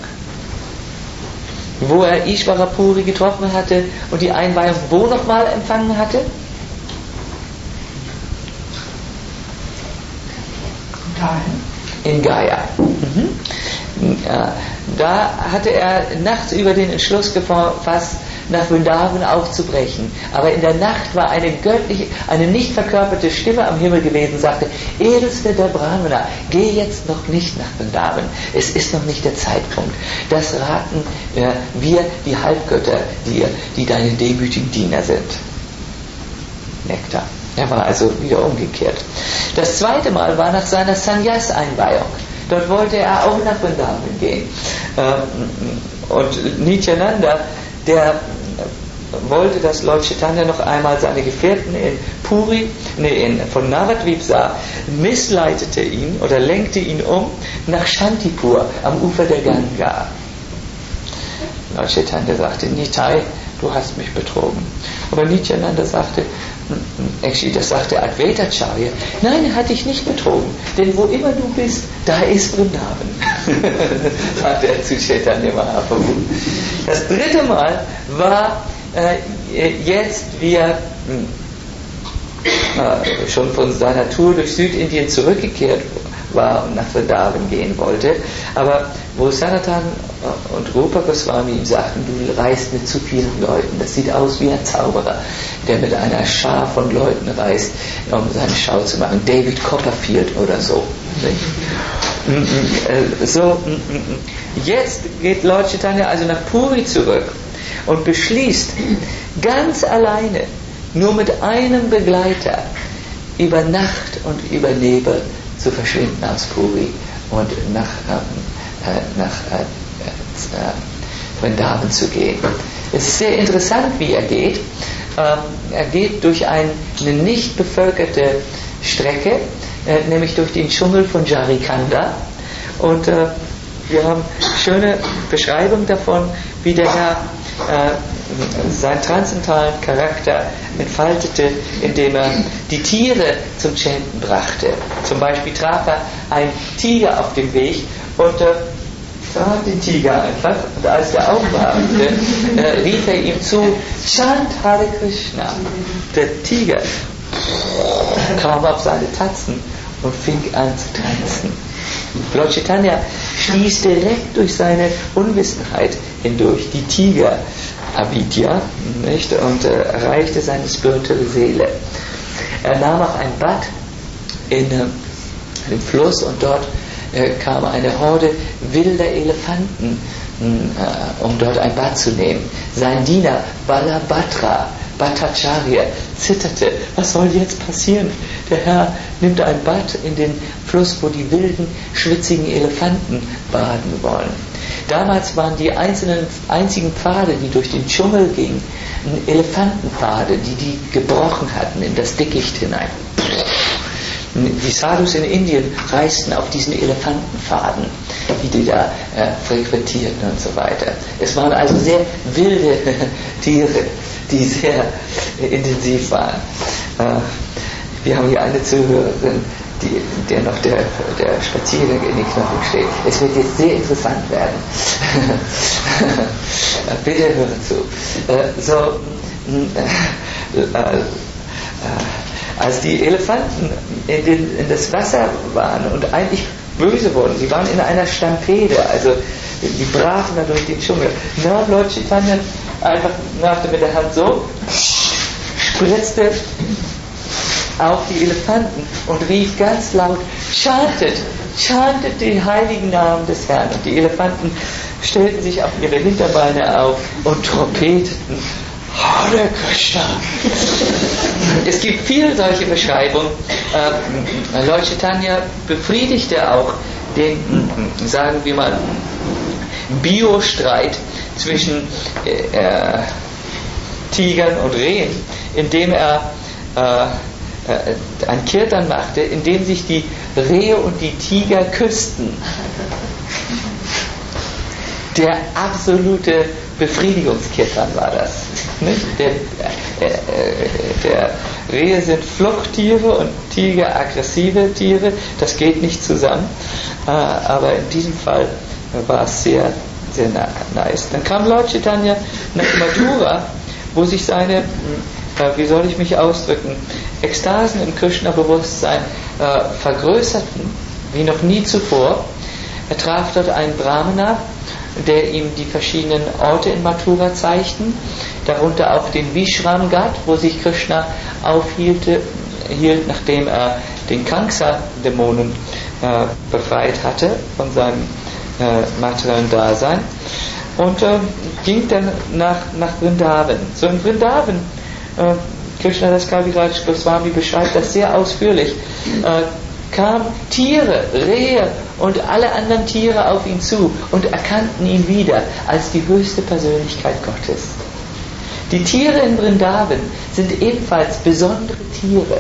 S1: wo er Ishvara Puri getroffen hatte und die Einweihung wo nochmal empfangen hatte? In Gaya. Mhm. Ja, da hatte er nachts über den Entschluss gefasst, nach Vrindavan aufzubrechen. Aber in der Nacht war eine göttliche, eine nicht verkörperte Stimme am Himmel gewesen, sagte, Edelste der Brahmana, geh jetzt noch nicht nach Vrindavan. Es ist noch nicht der Zeitpunkt. Das raten äh, wir, die Halbgötter, dir, die deine demütigen Diener sind. Nektar. Er war also wieder umgekehrt. Das zweite Mal war nach seiner Sannyas-Einweihung. Dort wollte er auch nach Vrindavan gehen. Und Nityananda, der wollte, dass Lord Chaitanya noch einmal seine Gefährten in Puri, nee, in, von Navadvip sah, missleitete ihn oder lenkte ihn um nach Shantipur am Ufer der Ganga. Lord Chaitanya sagte, Nitai, du hast mich betrogen. Aber Nityananda sagte, actually, das sagte Advaitacharya, nein, er hat dich nicht betrogen, denn wo immer du bist, da ist Vrindavan, sagte er zu Chaitanya Mahaprabhu. Das dritte Mal war äh, jetzt, wie er äh, schon von seiner Tour durch Südindien zurückgekehrt war und nach Vrindavan gehen wollte, aber wo Sanatana und Rupa Goswami ihm sagten, du reist mit zu vielen Leuten, das sieht aus wie ein Zauberer, der mit einer Schar von Leuten reist, um seine Schau zu machen, David Copperfield oder so. So, jetzt geht Lord Chaitanya also nach Puri zurück und beschließt, ganz alleine, nur mit einem Begleiter, über Nacht und über Nebel zu verschwinden aus Puri und nach, äh, nach äh, äh, Vrindavan zu gehen. Es ist sehr interessant, wie er geht. Ähm, er geht durch ein, eine nicht bevölkerte Strecke äh, nämlich durch den Dschungel von Jharikanda. Und äh, wir haben schöne Beschreibung davon, wie der Herr äh, seinen transzendentalen Charakter entfaltete, indem er die Tiere zum Chanten brachte. Zum Beispiel traf er einen Tiger auf dem Weg und äh, sah den Tiger einfach, und als der aufwachte, äh, rief er ihm zu, Chant Hare Krishna. Der Tiger kam auf seine Tatzen und fing an zu tanzen. Lord Chaitanya stieß direkt durch seine Unwissenheit hindurch die Tiger Avidya, nicht, und äh, erreichte seine spirituelle Seele. Er nahm auch ein Bad in äh, dem Fluss und dort äh, kam eine Horde wilder Elefanten, äh, um dort ein Bad zu nehmen. Sein Diener Balabhadra Bhattacharya zitterte. Was soll jetzt passieren? Der Herr nimmt ein Bad in den Fluss, wo die wilden, schwitzigen Elefanten baden wollen. Damals waren die einzelnen, einzigen Pfade, die durch den Dschungel gingen, Elefantenpfade, die die gebrochen hatten in das Dickicht hinein. Die Sadhus in Indien reisten auf diesen Elefantenpfaden, die die da äh, frequentierten und so weiter. Es waren also sehr wilde Tiere, die sehr äh, intensiv waren. Äh, wir haben hier eine Zuhörerin, die, der noch der, der Spaziergang in den Knochen steht. Es wird jetzt sehr interessant werden. Bitte hören zu. Äh, so, äh, äh, als die Elefanten in, den, in das Wasser waren und eigentlich böse wurden, sie waren in einer Stampede, also die brachen da durch den Dschungel, nahm Lord Chaitanya einfach machte mit der Hand so, spritzte auf die Elefanten und rief ganz laut, chantet, chantet den heiligen Namen des Herrn. Und die Elefanten stellten sich auf ihre Hinterbeine auf und trompeteten Hare Krishna. Es gibt viele solche Beschreibungen. Äh, Lord Chaitanya befriedigte auch den, sagen wir mal, Biostreit zwischen äh, äh, Tigern und Rehen, indem er äh, äh, ein Kirtan machte, in dem sich die Rehe und die Tiger küssten. Der absolute Befriedigungskirtan war das. Nicht? Der, äh, äh, der Rehe sind Fluchttiere und Tiger aggressive Tiere. Das geht nicht zusammen. Äh, aber in diesem Fall war es sehr, sehr nice. Dann kam Lord Chaitanya nach Mathura, wo sich seine, äh, wie soll ich mich ausdrücken, Ekstasen im Krishna-Bewusstsein äh, vergrößerten, wie noch nie zuvor. Er traf dort einen Brahmana, der ihm die verschiedenen Orte in Mathura zeigten, darunter auch den Vishramghat, wo sich Krishna aufhielte, hielt, nachdem er den Kamsa-Dämonen äh, befreit hatte von seinem äh, materiellen Dasein, und äh, ging dann nach, nach Vrindavan. So in Vrindavan, äh, Krishna Das Kaviraj Goswami beschreibt das sehr ausführlich, äh, kamen Tiere, Rehe und alle anderen Tiere auf ihn zu und erkannten ihn wieder als die höchste Persönlichkeit Gottes. Die Tiere in Vrindavan sind ebenfalls besondere Tiere.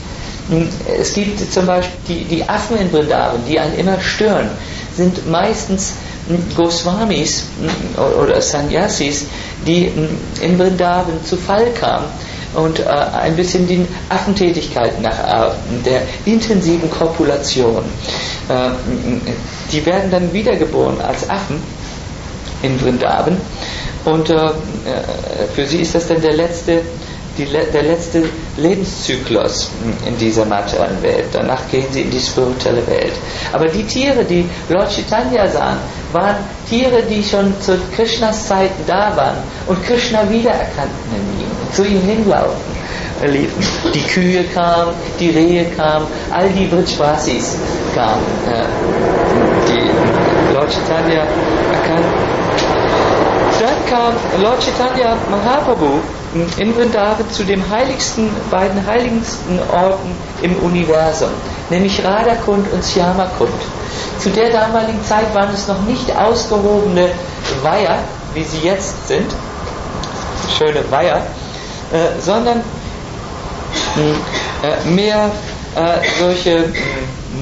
S1: Es gibt zum Beispiel die, die Affen in Vrindavan, die einen immer stören, sind meistens Goswamis oder Sannyasis, die in Vrindavan zu Fall kamen und äh, ein bisschen den Affentätigkeiten nachahmen, der intensiven Kopulation. Äh, die werden dann wiedergeboren als Affen in Vrindavan, und äh, für sie ist das dann der letzte, die, der letzte Lebenszyklus in dieser materiellen Welt. Danach gehen sie in die spirituelle Welt. Aber die Tiere, die Lord Chaitanya sahen, waren Tiere, die schon zu Krishnas Zeiten da waren und Krishna wiedererkannten in ihm, zu ihm hinlaufen liefen. Die Kühe kamen, die Rehe kamen, all die Vrajvasis kamen, äh, die Lord Chaitanya erkannten. Dann kam Lord Chaitanya Mahaprabhu in Vrindavan zu den heiligsten, beiden heiligsten Orten im Universum, nämlich Radhakund und Shyamakund. Zu der damaligen Zeit waren es noch nicht ausgehobene Weiher, wie sie jetzt sind, schöne Weiher, äh, sondern äh, mehr äh, solche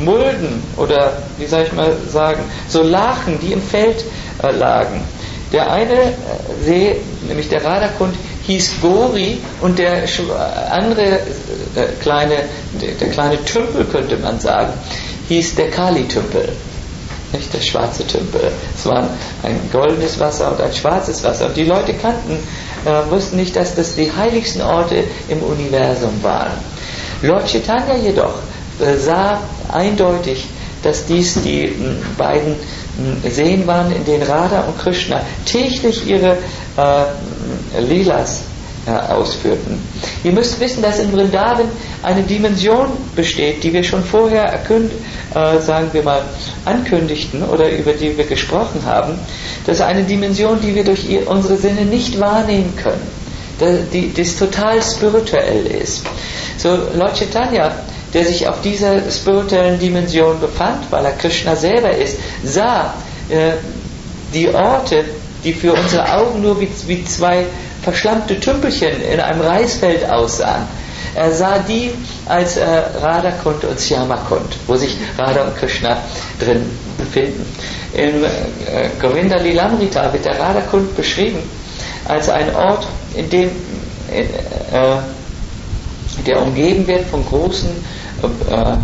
S1: Mulden oder, wie soll ich mal sagen, so Lachen, die im Feld äh, lagen. Der eine äh, See, nämlich der Radakund, hieß Gori und der andere äh, kleine, der, der kleine Tümpel, könnte man sagen, hieß der Kali-Tümpel. Nicht der schwarze Tümpel. Es war ein goldenes Wasser und ein schwarzes Wasser. Und die Leute kannten, äh, wussten nicht, dass das die heiligsten Orte im Universum waren. Lord Chaitanya jedoch äh, sah eindeutig, dass dies die m, beiden m, Seen waren, in denen Radha und Krishna täglich ihre äh, Leelas äh, ausführten. Ihr müsst wissen, dass in Vrindavan eine Dimension besteht, die wir schon vorher erkünd, äh, sagen wir mal, ankündigten oder über die wir gesprochen haben. Das ist eine Dimension, die wir durch ihr, unsere Sinne nicht wahrnehmen können, die, die, die total spirituell ist. So Lord Chaitanya, der sich auf dieser spirituellen Dimension befand, weil er Krishna selber ist, sah äh, die Orte, die für unsere Augen nur wie, wie zwei verschlammte Tümpelchen in einem Reisfeld aussahen. Er sah die als äh, Radakund und Shyamakund, wo sich Radha und Krishna drin befinden. Im äh, Govinda Lilamrita wird der Radakund beschrieben als ein Ort, in dem äh, äh, der umgeben wird von großen äh,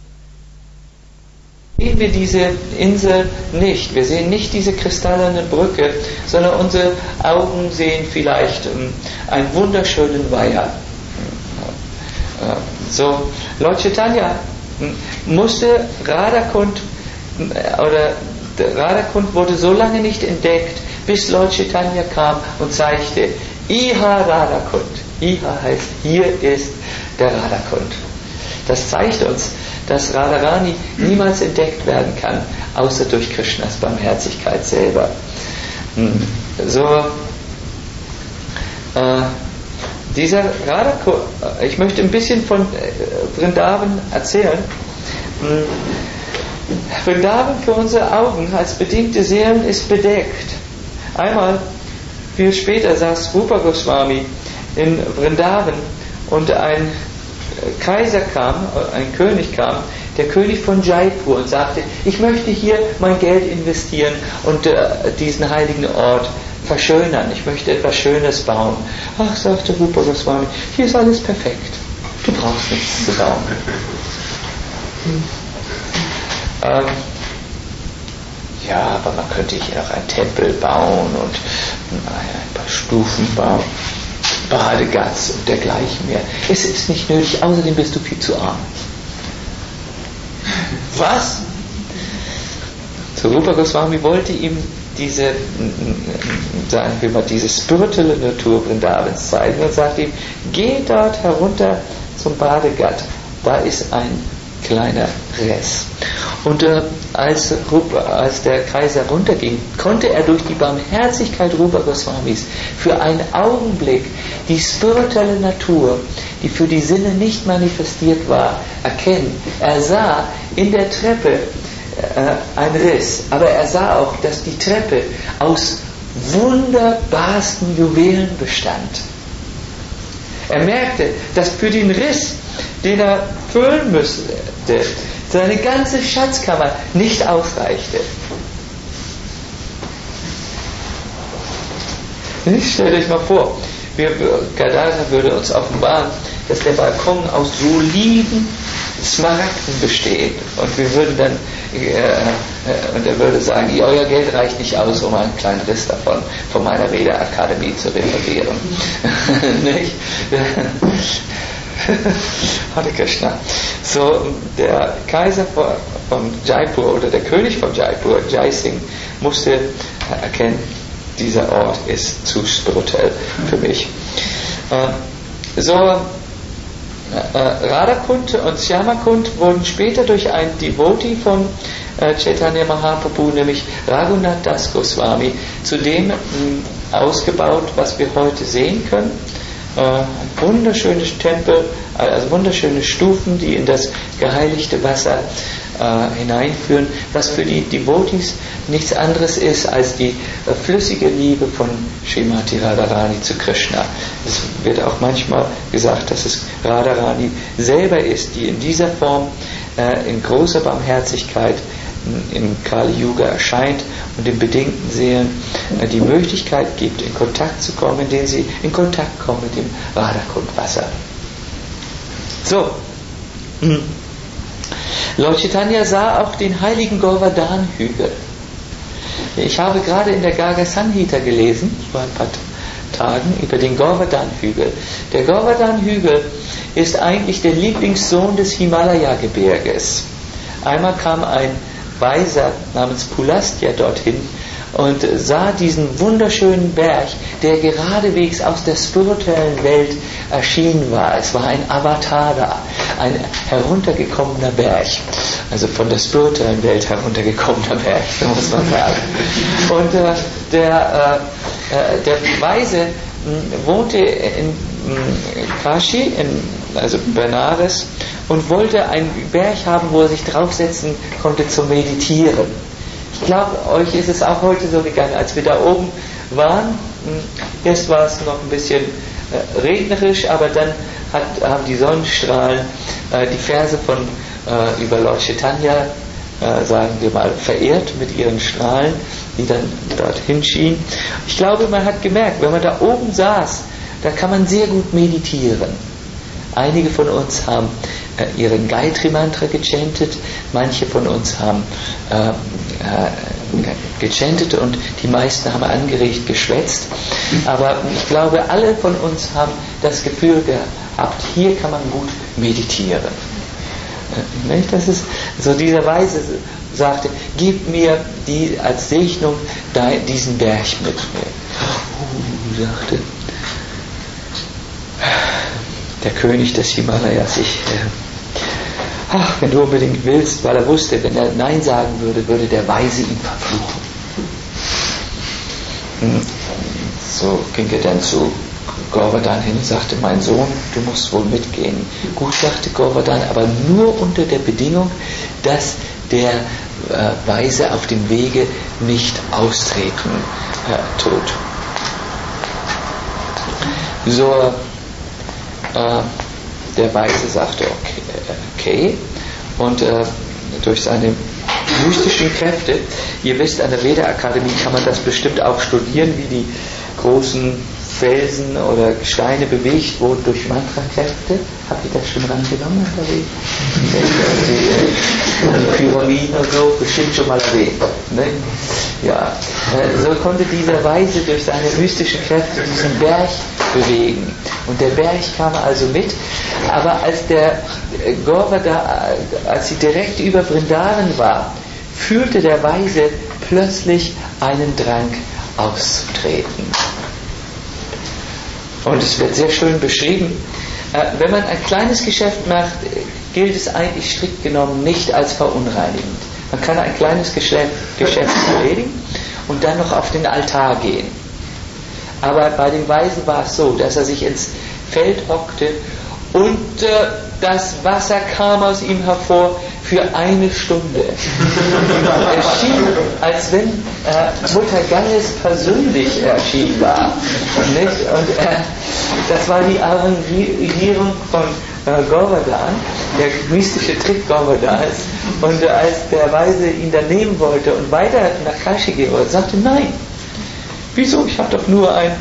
S1: sehen wir diese Insel nicht. Wir sehen nicht diese kristallene Brücke, sondern unsere Augen sehen vielleicht ähm, einen wunderschönen Weiher. Äh, so, Lord Chaitanya musste Radakund äh, oder Radakund wurde so lange nicht entdeckt, bis Lord Chaitanya kam und zeigte, Iha Radakund. Iha heißt, hier ist der Radakund. Das zeigt uns, dass Radharani niemals entdeckt werden kann, außer durch Krishnas Barmherzigkeit selber. So, äh, dieser Radakund, ich möchte ein bisschen von äh, Vrindavan erzählen. Vrindavan für unsere Augen als bedingte Seelen ist bedeckt. Einmal, viel später, saß Rupa Goswami in Vrindavan und ein Kaiser kam, ein König kam, der König von Jaipur, und sagte, ich möchte hier mein Geld investieren und äh, diesen heiligen Ort verschönern. Ich möchte etwas Schönes bauen. Ach, sagte Rupa Goswami, hier ist alles perfekt. Du brauchst nichts zu bauen. Ähm, ja, aber man könnte hier noch einen Tempel bauen und ein paar Stufen bauen. Badegatz und dergleichen mehr. Es ist nicht nötig, außerdem bist du viel zu arm. Was? So Rupa Goswami wollte ihm diese, sagen wir mal, diese spirituelle Natur Vrindavans zeigen und sagte ihm, geh dort herunter zum Badegatt, da ist ein kleiner Rest. Und äh, als, Rupa, als der Kaiser runterging, konnte er durch die Barmherzigkeit Rupa Goswamis für einen Augenblick die spirituelle Natur, die für die Sinne nicht manifestiert war, erkennen. Er sah in der Treppe äh, einen Riss, aber er sah auch, dass die Treppe aus wunderbarsten Juwelen bestand. Er merkte, dass für den Riss, den er füllen müsste, seine ganze Schatzkammer nicht ausreichte. Stellt euch mal vor, wir, Gadadhar würde uns offenbaren, dass der Balkon aus soliden Smaragden besteht, und wir würden dann äh, und er würde sagen, euer Geld reicht nicht aus, um einen kleinen Riss davon von meiner Veda-Akademie zu reparieren. Nicht? Hare Krishna. So, der Kaiser von Jaipur oder der König von Jaipur, Jai Singh, musste erkennen, dieser Ort ist zu spirituell für mich. Äh, so, äh, Radakund und Shyamakund wurden später durch einen Devotee von äh, Chaitanya Mahaprabhu, nämlich Raghunath Das Goswami, zu dem mh, ausgebaut, was wir heute sehen können. Äh, ein wunderschönes Tempel, also wunderschöne Stufen, die in das geheiligte Wasser äh, hineinführen, was für die Devotees nichts anderes ist als die äh, flüssige Liebe von Srimati Radharani zu Krishna. Es wird auch manchmal gesagt, dass es Radharani selber ist, die in dieser Form äh, in großer Barmherzigkeit im Kali Yuga erscheint und den bedingten Seelen äh, die Möglichkeit gibt, in Kontakt zu kommen, indem sie in Kontakt kommen mit dem Radha-Grundwasser. So. Hm. Lord Chaitanya sah auch den heiligen Govardhan-Hügel. Ich habe gerade in der Gaga Sanhita gelesen, vor ein paar Tagen, über den Govardhan-Hügel. Der Govardhan-Hügel ist eigentlich der Lieblingssohn des Himalaya-Gebirges. Einmal kam ein Weiser namens Pulastya dorthin und sah diesen wunderschönen Berg, der geradewegs aus der spirituellen Welt erschienen war. Es war ein Avatar da, ein heruntergekommener Berg. Also von der spirituellen Welt heruntergekommener Berg, so muss man sagen. Und äh, der, äh, der Weise mh, wohnte in mh, Kashi, in, also Benares, und wollte einen Berg haben, wo er sich draufsetzen konnte zum Meditieren. Ich glaube, euch ist es auch heute so gegangen, als wir da oben waren. Erst war es noch ein bisschen äh, regnerisch, aber dann hat, haben die Sonnenstrahlen äh, die Verse von äh, über Lord Chaitanya, äh, sagen wir mal, verehrt mit ihren Strahlen, die dann dorthin schienen. Ich glaube, man hat gemerkt, wenn man da oben saß, da kann man sehr gut meditieren. Einige von uns haben äh, ihren Gayatri-Mantra gechantet, manche von uns haben äh, äh, gechantet und die meisten haben angeregt geschwätzt. Aber ich glaube, alle von uns haben das Gefühl gehabt, hier kann man gut meditieren. Äh, nicht? Das ist so, dieser Weise sagte, gib mir die als Segnung diesen Berg mit mir. Oh, sagte der König des Himalayas, ich, äh, ach, wenn du unbedingt willst, weil er wusste, wenn er Nein sagen würde, würde der Weise ihn verfluchen. Hm. So ging er dann zu Govardhan hin und sagte, mein Sohn, du musst wohl mitgehen. Gut, sagte Govardhan, aber nur unter der Bedingung, dass der äh, Weise auf dem Wege nicht austreten äh, tut. So, der Weise sagte okay, okay. und äh, durch seine mystischen Kräfte, ihr wisst, an der Veda-Akademie kann man das bestimmt auch studieren, wie die großen Felsen oder Steine bewegt wurden durch Mantra-Kräfte. Habt ihr das schon rangenommen? Die, die Pyramiden und so, bestimmt schon mal erwähnt. Ne? Ja. So konnte dieser Weise durch seine mystischen Kräfte diesen Berg bewegen. Und der Berg kam also mit. Aber als der Govardhan, als sie direkt über Vrindavan war, fühlte der Weise plötzlich einen Drang auszutreten. Und es wird sehr schön beschrieben. Äh, wenn man ein kleines Geschäft macht, gilt es eigentlich strikt genommen nicht als verunreinigend. Man kann ein kleines Geschäft, Geschäft erledigen und dann noch auf den Altar gehen. Aber bei dem Weisen war es so, dass er sich ins Feld hockte und äh, das Wasser kam aus ihm hervor für eine Stunde. Es schien, als wenn äh, Mutter Ganges persönlich erschienen war. Nicht? Und äh, das war die Arrangierung von äh, Govardhan, der mystische Trick Govardhans. Und äh, als der Weise ihn dann nehmen wollte und weiter nach Kashi gehen wollte, sagte, nein, wieso? Ich habe doch nur ein...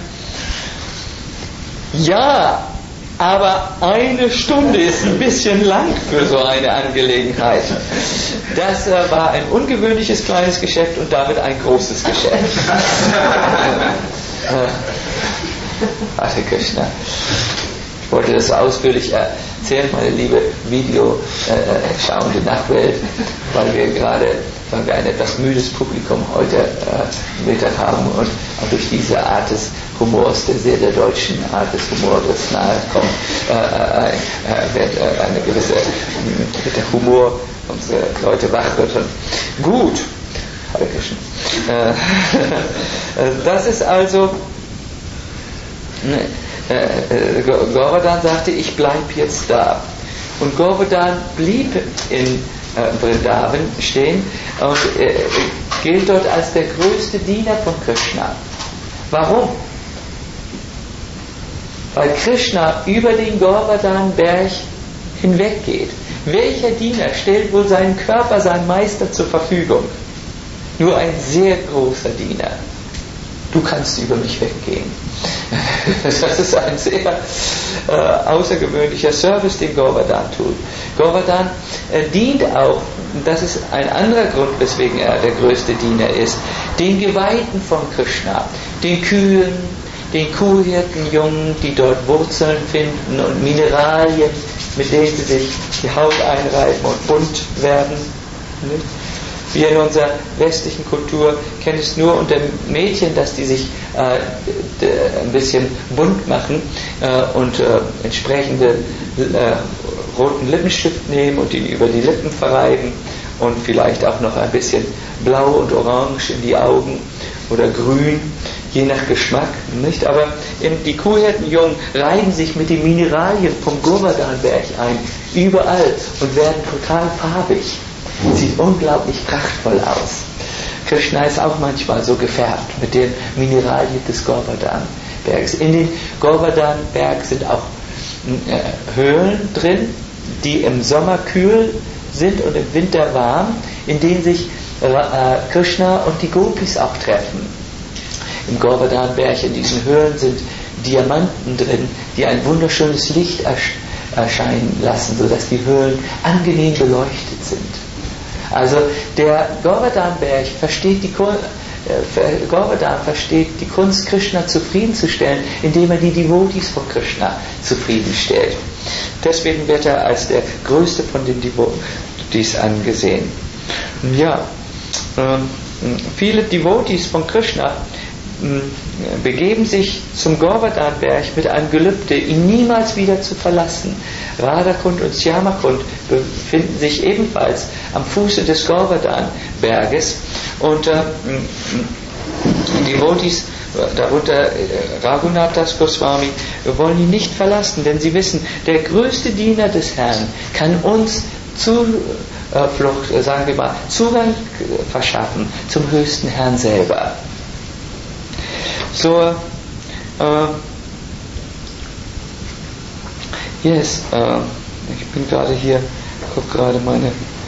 S1: Ja, aber eine Stunde ist ein bisschen lang für so eine Angelegenheit. Das äh, war ein ungewöhnliches kleines Geschäft und damit ein großes Geschäft. Hare Krishna. Ich wollte das so ausführlich erzählen, meine liebe Video-schauende äh, Nachwelt, weil wir gerade, weil wir ein etwas müdes Publikum heute äh, Mittag haben und auch durch diese Art des Humors, der sehr der deutschen Art des Humors nahe kommt, äh, äh, äh, wird äh, eine gewisse, äh, wird der Humor unsere Leute wachrütteln. Gut, Hare Krishna. Äh, das ist also, äh, äh, Govardhan sagte, ich bleib jetzt da. Und Govardhan blieb in äh, Vrindavan stehen und äh, gilt dort als der größte Diener von Krishna. Warum? Weil Krishna über den Govardhan-Berg hinweggeht. Welcher Diener stellt wohl seinen Körper seinem Meister zur Verfügung? Nur ein sehr großer Diener. Du kannst über mich weggehen. Das ist ein sehr äh, außergewöhnlicher Service, den Govardhan tut. Govardhan äh, dient auch, das ist ein anderer Grund, weswegen er der größte Diener ist, den Geweihten von Krishna, den Kühen, den Kuhhirtenjungen, die dort Wurzeln finden und Mineralien, mit denen sie sich die Haut einreiben und bunt werden. Nicht? Wir in unserer westlichen Kultur kennen es nur unter Mädchen, dass die sich äh, d- ein bisschen bunt machen äh, und äh, entsprechende äh, roten Lippenstift nehmen und ihn über die Lippen verreiben und vielleicht auch noch ein bisschen blau und orange in die Augen oder grün, je nach Geschmack, nicht? Aber eben die Kuhhirtenjungen reiben sich mit den Mineralien vom Govardhanberg ein, überall, und werden total farbig. Sieht unglaublich prachtvoll aus. Krishna ist auch manchmal so gefärbt mit den Mineralien des Govardhanbergs. In den Govardhanberg sind auch äh, Höhlen drin, die im Sommer kühl sind und im Winter warm, in denen sich äh, Krishna und die Gopis auch treffen. Im Govardhanberg, in diesen Höhlen, sind Diamanten drin, die ein wunderschönes Licht ersch- erscheinen lassen, sodass die Höhlen angenehm beleuchtet sind. Also der Govardhanberg versteht die Kunst, äh, Govardhan versteht die Kunst, Krishna zufriedenzustellen, indem er die Devotees von Krishna zufriedenstellt. Deswegen wird er als der größte von den Devotees angesehen. Ja, ähm, viele Devotees von Krishna begeben sich zum Govardhanberg mit einem Gelübde, ihn niemals wieder zu verlassen. Radhakund und Shyamakund befinden sich ebenfalls am Fuße des Govardhanberges und äh, die Devotees, darunter Raghunath Das Goswami, wollen ihn nicht verlassen, denn sie wissen, der größte Diener des Herrn kann uns Zuflucht, äh, sagen wir mal, Zugang verschaffen zum höchsten Herrn selber. So, äh, yes, äh, ich bin gerade hier, gucke gerade meine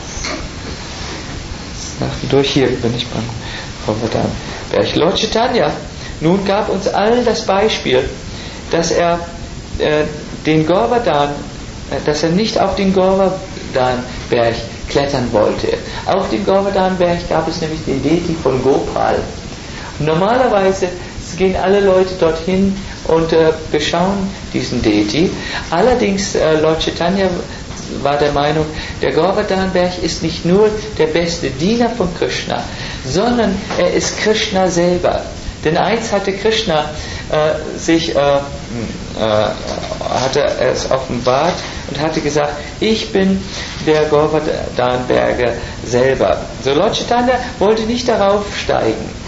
S1: Sachen durch, hier bin ich beim Govardhanberg. Lord Chaitanya nun gab uns allen das Beispiel, dass er äh, den Govardhan, äh, dass er nicht auf den Govardhanberg klettern wollte. Auf dem Govardhanberg gab es nämlich den Deity von Gopal. Und normalerweise gehen alle Leute dorthin und äh, beschauen diesen Deity. Allerdings, äh, Lord Chaitanya war der Meinung, der Govardhanberg ist nicht nur der beste Diener von Krishna, sondern er ist Krishna selber. Denn eins hatte Krishna äh, sich, äh, äh, hatte es offenbart und hatte gesagt, ich bin der Govardhanberger selber. So, Lord Chaitanya wollte nicht darauf steigen.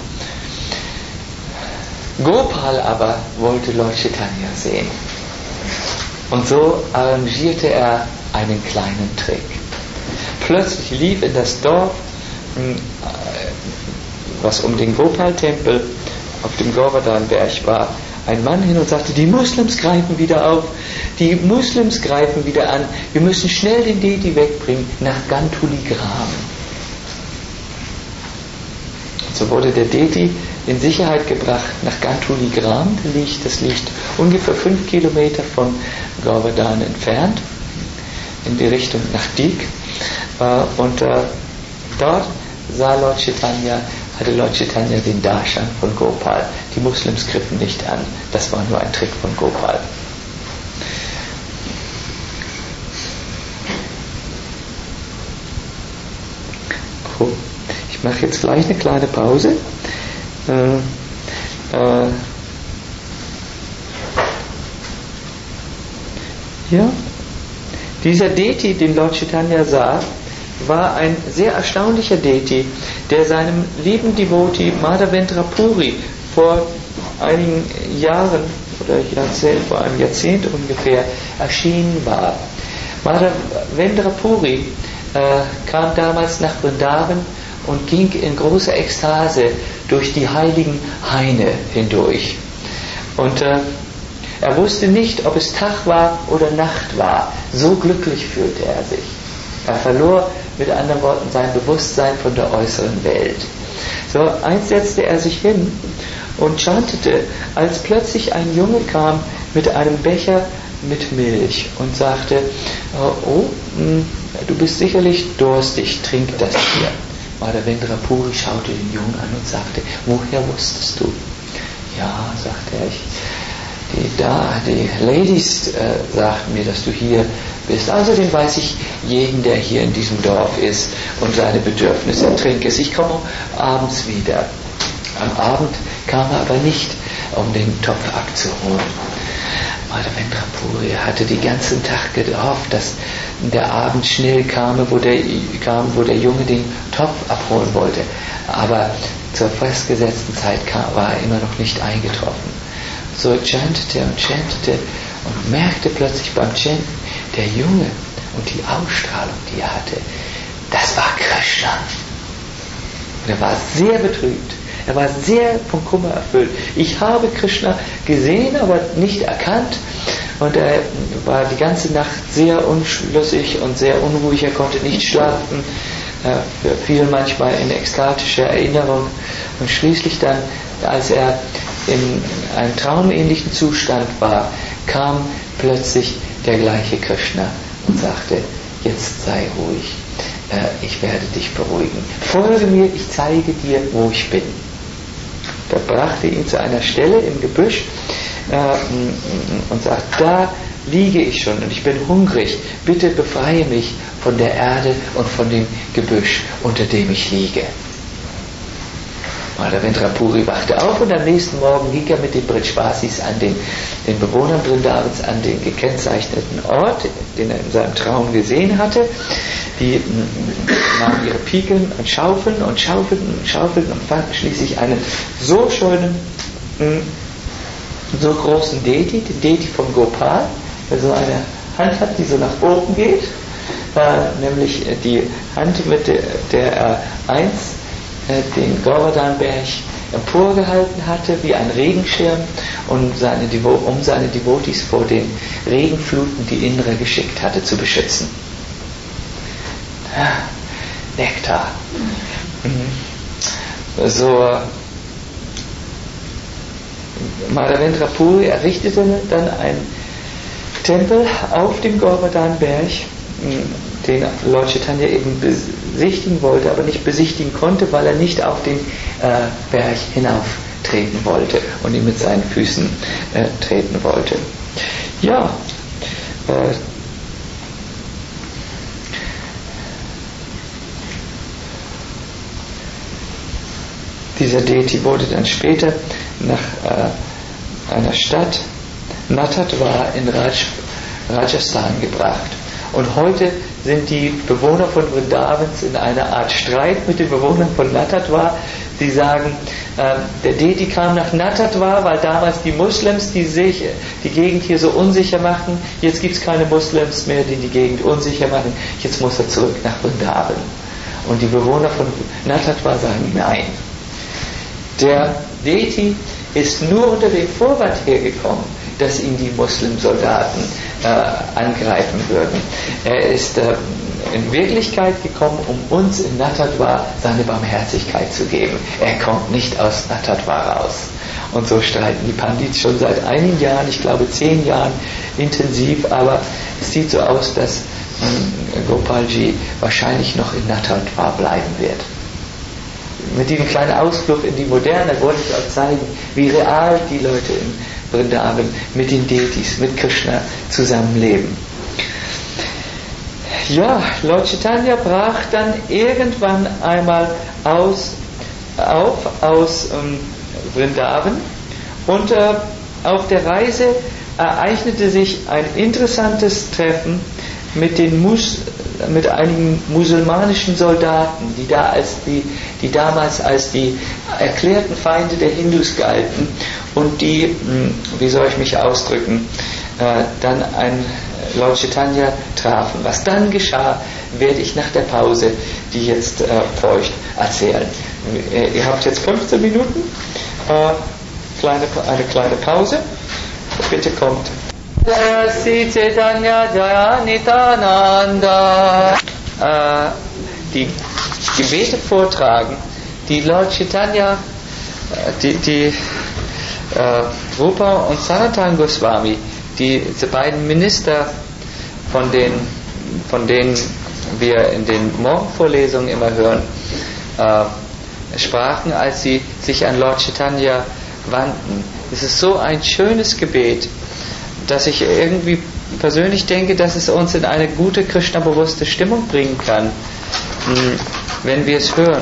S1: Gopal aber wollte Lord Chaitanya sehen. Und so arrangierte er einen kleinen Trick. Plötzlich lief in das Dorf, was um den Gopal-Tempel auf dem Govardhanberg war, ein Mann hin und sagte, die Muslims greifen wieder auf, die Muslims greifen wieder an, wir müssen schnell den Deity wegbringen nach Gantuligram. So wurde der Deity in Sicherheit gebracht nach Gantuligram. Das liegt ungefähr fünf Kilometer von Govardhan entfernt, in die Richtung nach Dik. Und dort sah Lord Chaitanya, hatte Lord Chaitanya den Darshan von Gopal. Die Muslims griffen nicht an. Das war nur ein Trick von Gopal. Cool. Ich mache jetzt gleich eine kleine Pause. Äh, äh, ja, dieser Deity, den Lord Chaitanya sah, war ein sehr erstaunlicher Deity, der seinem lieben Devotee Madhavendra Puri vor einigen Jahren oder Jahrzehnt, vor einem Jahrzehnt ungefähr erschienen war. Madhavendra Puri äh, kam damals nach Vrindavan und ging in großer Ekstase durch die heiligen Haine hindurch. Und äh, er wusste nicht, ob es Tag war oder Nacht war. So glücklich fühlte er sich. Er verlor mit anderen Worten sein Bewusstsein von der äußeren Welt. So, eins setzte er sich hin und chantete, als plötzlich ein Junge kam mit einem Becher mit Milch und sagte, oh, mh, du bist sicherlich durstig, trink das hier. Madhavendra Puri schaute den Jungen an und sagte, woher wusstest du? Ja, sagte er, ich, die, da, die Ladies äh, sagten mir, dass du hier bist. Außerdem weiß ich jeden, der hier in diesem Dorf ist und seine Bedürfnisse. Trink es, ich komme abends wieder. Am Abend kam er aber nicht, um den Topf abzuholen. Madhavendra Puri hatte den ganzen Tag gehofft, dass der Abend schnell kam wo, der, kam, wo der Junge den Topf abholen wollte. Aber zur festgesetzten Zeit kam, war er immer noch nicht eingetroffen. So chantete und chantete und merkte plötzlich beim Chanten, der Junge und die Ausstrahlung, die er hatte, das war Krishna. Und er war sehr betrübt. Er war sehr von Kummer erfüllt. Ich habe Krishna gesehen, aber nicht erkannt. Und er war die ganze Nacht sehr unschlüssig und sehr unruhig. Er konnte nicht schlafen. Er fiel manchmal in ekstatische Erinnerung. Und schließlich dann, als er in einem traumähnlichen Zustand war, kam plötzlich der gleiche Krishna und sagte, jetzt sei ruhig. Ich werde dich beruhigen. Folge mir, ich zeige dir, wo ich bin. Da brachte ihn zu einer Stelle im Gebüsch äh, und sagte, da liege ich schon und ich bin hungrig, bitte befreie mich von der Erde und von dem Gebüsch, unter dem ich liege. Madhavendra Puri wachte auf und am nächsten Morgen ging er mit den Brijvasis an den, den Bewohnern Vrindavans an den gekennzeichneten Ort, den er in seinem Traum gesehen hatte. Die nahmen ihre Piken und schaufeln und schaufelten und schaufelten und fanden schließlich einen so schönen, so großen Deti, den Deti von Gopal, der so eine Hand hat, die so nach oben geht, äh, nämlich die Hand, mit der, der er einst äh, den Govardhan-Berg emporgehalten hatte, wie ein Regenschirm, und seine Devo- um seine Devotis vor den Regenfluten, die Indra geschickt hatte, zu beschützen. Nektar. So, Madhavendra Puri errichtete dann einen Tempel auf dem Govardhan-Berg, den Lord Chaitanya eben besichtigen wollte, aber nicht besichtigen konnte, weil er nicht auf den äh, Berg hinauftreten wollte und ihn mit seinen Füßen äh, treten wollte. Ja, äh, dieser Deity wurde dann später nach äh, einer Stadt, Nathatwar in Raj, Rajasthan gebracht. Und heute sind die Bewohner von Vrindavans in einer Art Streit mit den Bewohnern von Nathatwar. Sie sagen, äh, der Deity kam nach Nathatwar, weil damals die Muslims die, sich, die Gegend hier so unsicher machen. Jetzt gibt es keine Muslims mehr, die die Gegend unsicher machen. Jetzt muss er zurück nach Vrindavan. Und die Bewohner von Nathatwar sagen, nein. Der Deity ist nur unter dem Vorwand hergekommen, dass ihn die Muslimsoldaten äh, angreifen würden. Er ist äh, in Wirklichkeit gekommen, um uns in Nathatwar seine Barmherzigkeit zu geben. Er kommt nicht aus Nathatwar raus. Und so streiten die Pandits schon seit einigen Jahren, ich glaube zehn Jahren intensiv, aber es sieht so aus, dass äh, Gopalji wahrscheinlich noch in Nathatwar bleiben wird. Mit diesem kleinen Ausflug in die Moderne wollte ich auch zeigen, wie real die Leute in Vrindavan mit den Deities, mit Krishna zusammenleben. Ja, Lord Chaitanya brach dann irgendwann einmal aus, auf aus ähm, Vrindavan und äh, auf der Reise ereignete sich ein interessantes Treffen mit den Mus mit einigen musulmanischen Soldaten, die da als die, die damals als die erklärten Feinde der Hindus galten und die, wie soll ich mich ausdrücken, äh, dann ein Lord Chaitanya trafen. Was dann geschah, werde ich nach der Pause, die jetzt äh, folgt, erzählen. Ihr, ihr habt jetzt fünfzehn Minuten, äh, kleine, eine kleine Pause. Bitte kommt. Sri Chaitanya Jaya Nityananda äh, die Gebete vortragen, die Lord Chaitanya, äh, die, die äh, Rupa und Sanatana Goswami, die, diese beiden Minister, von denen, von denen wir in den Morgenvorlesungen immer hören, äh, sprachen, als sie sich an Lord Chaitanya wandten. Es ist so ein schönes Gebet, dass ich irgendwie persönlich denke, dass es uns in eine gute Krishna-bewusste Stimmung bringen kann, wenn wir es hören.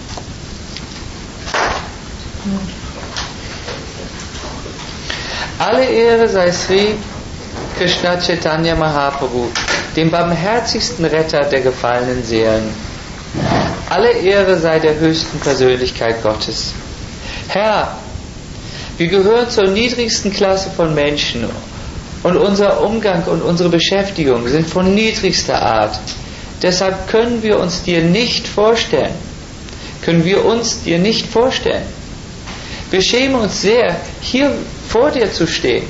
S1: Alle Ehre sei Sri Krishna Chaitanya Mahaprabhu, dem barmherzigsten Retter der gefallenen Seelen. Alle Ehre sei der höchsten Persönlichkeit Gottes. Herr, wir gehören zur niedrigsten Klasse von Menschen und unser Umgang und unsere Beschäftigung sind von niedrigster Art. Deshalb können wir uns dir nicht vorstellen. Können wir uns dir nicht vorstellen. Wir schämen uns sehr, hier vor dir zu stehen.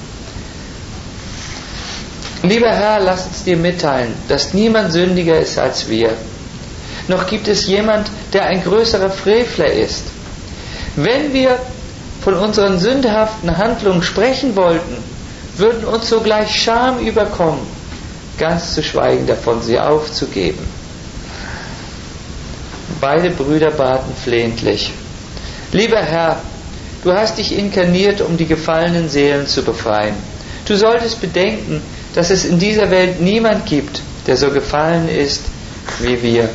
S1: Lieber Herr, lass uns dir mitteilen, dass niemand sündiger ist als wir. Noch gibt es jemand, der ein größerer Frevler ist. Wenn wir von unseren sündhaften Handlungen sprechen wollten, würden uns sogleich Scham überkommen, ganz zu schweigen davon, sie aufzugeben. Beide Brüder baten flehentlich: Lieber Herr, du hast dich inkarniert, um die gefallenen Seelen zu befreien. Du solltest bedenken, dass es in dieser Welt niemand gibt, der so gefallen ist wie wir.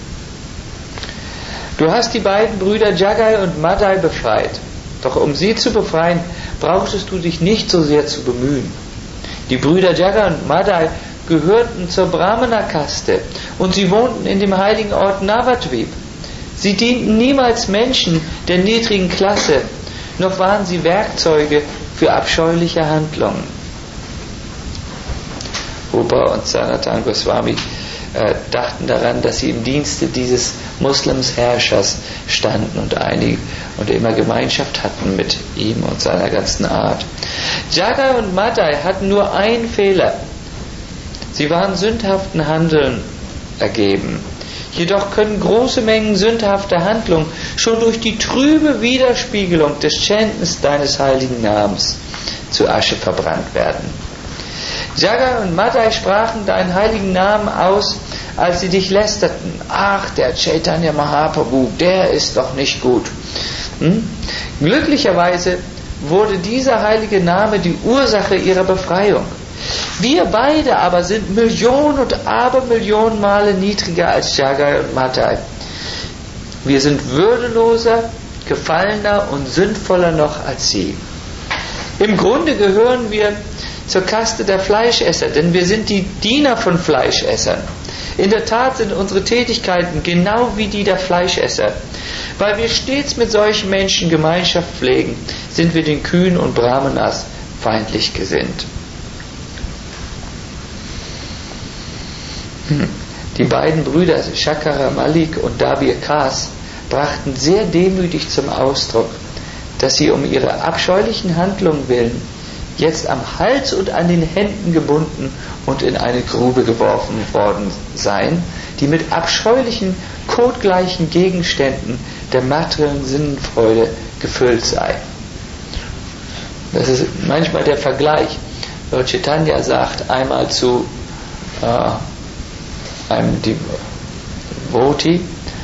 S1: Du hast die beiden Brüder Jagai und Madai befreit. Doch um sie zu befreien, brauchtest du dich nicht so sehr zu bemühen. Die Brüder Jagai und Madai gehörten zur Brahmana-Kaste und sie wohnten in dem heiligen Ort Navadvip. Sie dienten niemals Menschen der niedrigen Klasse, noch waren sie Werkzeuge für abscheuliche Handlungen. Rupa und Sanatana Goswami äh, dachten daran, dass sie im Dienste dieses Muslims-Herrschers standen und einig und immer Gemeinschaft hatten mit ihm und seiner ganzen Art. Jagai und Madai hatten nur einen Fehler. Sie waren sündhaften Handeln ergeben. Jedoch können große Mengen sündhafter Handlungen schon durch die trübe Widerspiegelung des Chantens deines heiligen Namens zu Asche verbrannt werden. Jagai und Madai sprachen deinen heiligen Namen aus, als sie dich lästerten. Ach, der Chaitanya Mahaprabhu, der ist doch nicht gut. Hm? Glücklicherweise wurde dieser heilige Name die Ursache ihrer Befreiung. Wir beide aber sind Millionen und Abermillionen Male niedriger als Jagai und Madai. Wir sind würdeloser, gefallener und sündvoller noch als sie. Im Grunde gehören wir zur Kaste der Fleischesser, denn wir sind die Diener von Fleischessern. In der Tat sind unsere Tätigkeiten genau wie die der Fleischesser. Weil wir stets mit solchen Menschen Gemeinschaft pflegen, sind wir den Kühen und Brahmanas feindlich gesinnt. Die beiden Brüder Shakara Malik und Dabir Khas brachten sehr demütig zum Ausdruck, dass sie um ihre abscheulichen Handlungen willen jetzt am Hals und an den Händen gebunden und in eine Grube geworfen worden seien, die mit abscheulichen, kotgleichen Gegenständen der materiellen Sinnenfreude gefüllt sei. Das ist manchmal der Vergleich. Lord Chaitanya sagt einmal zu äh, einem Devotee,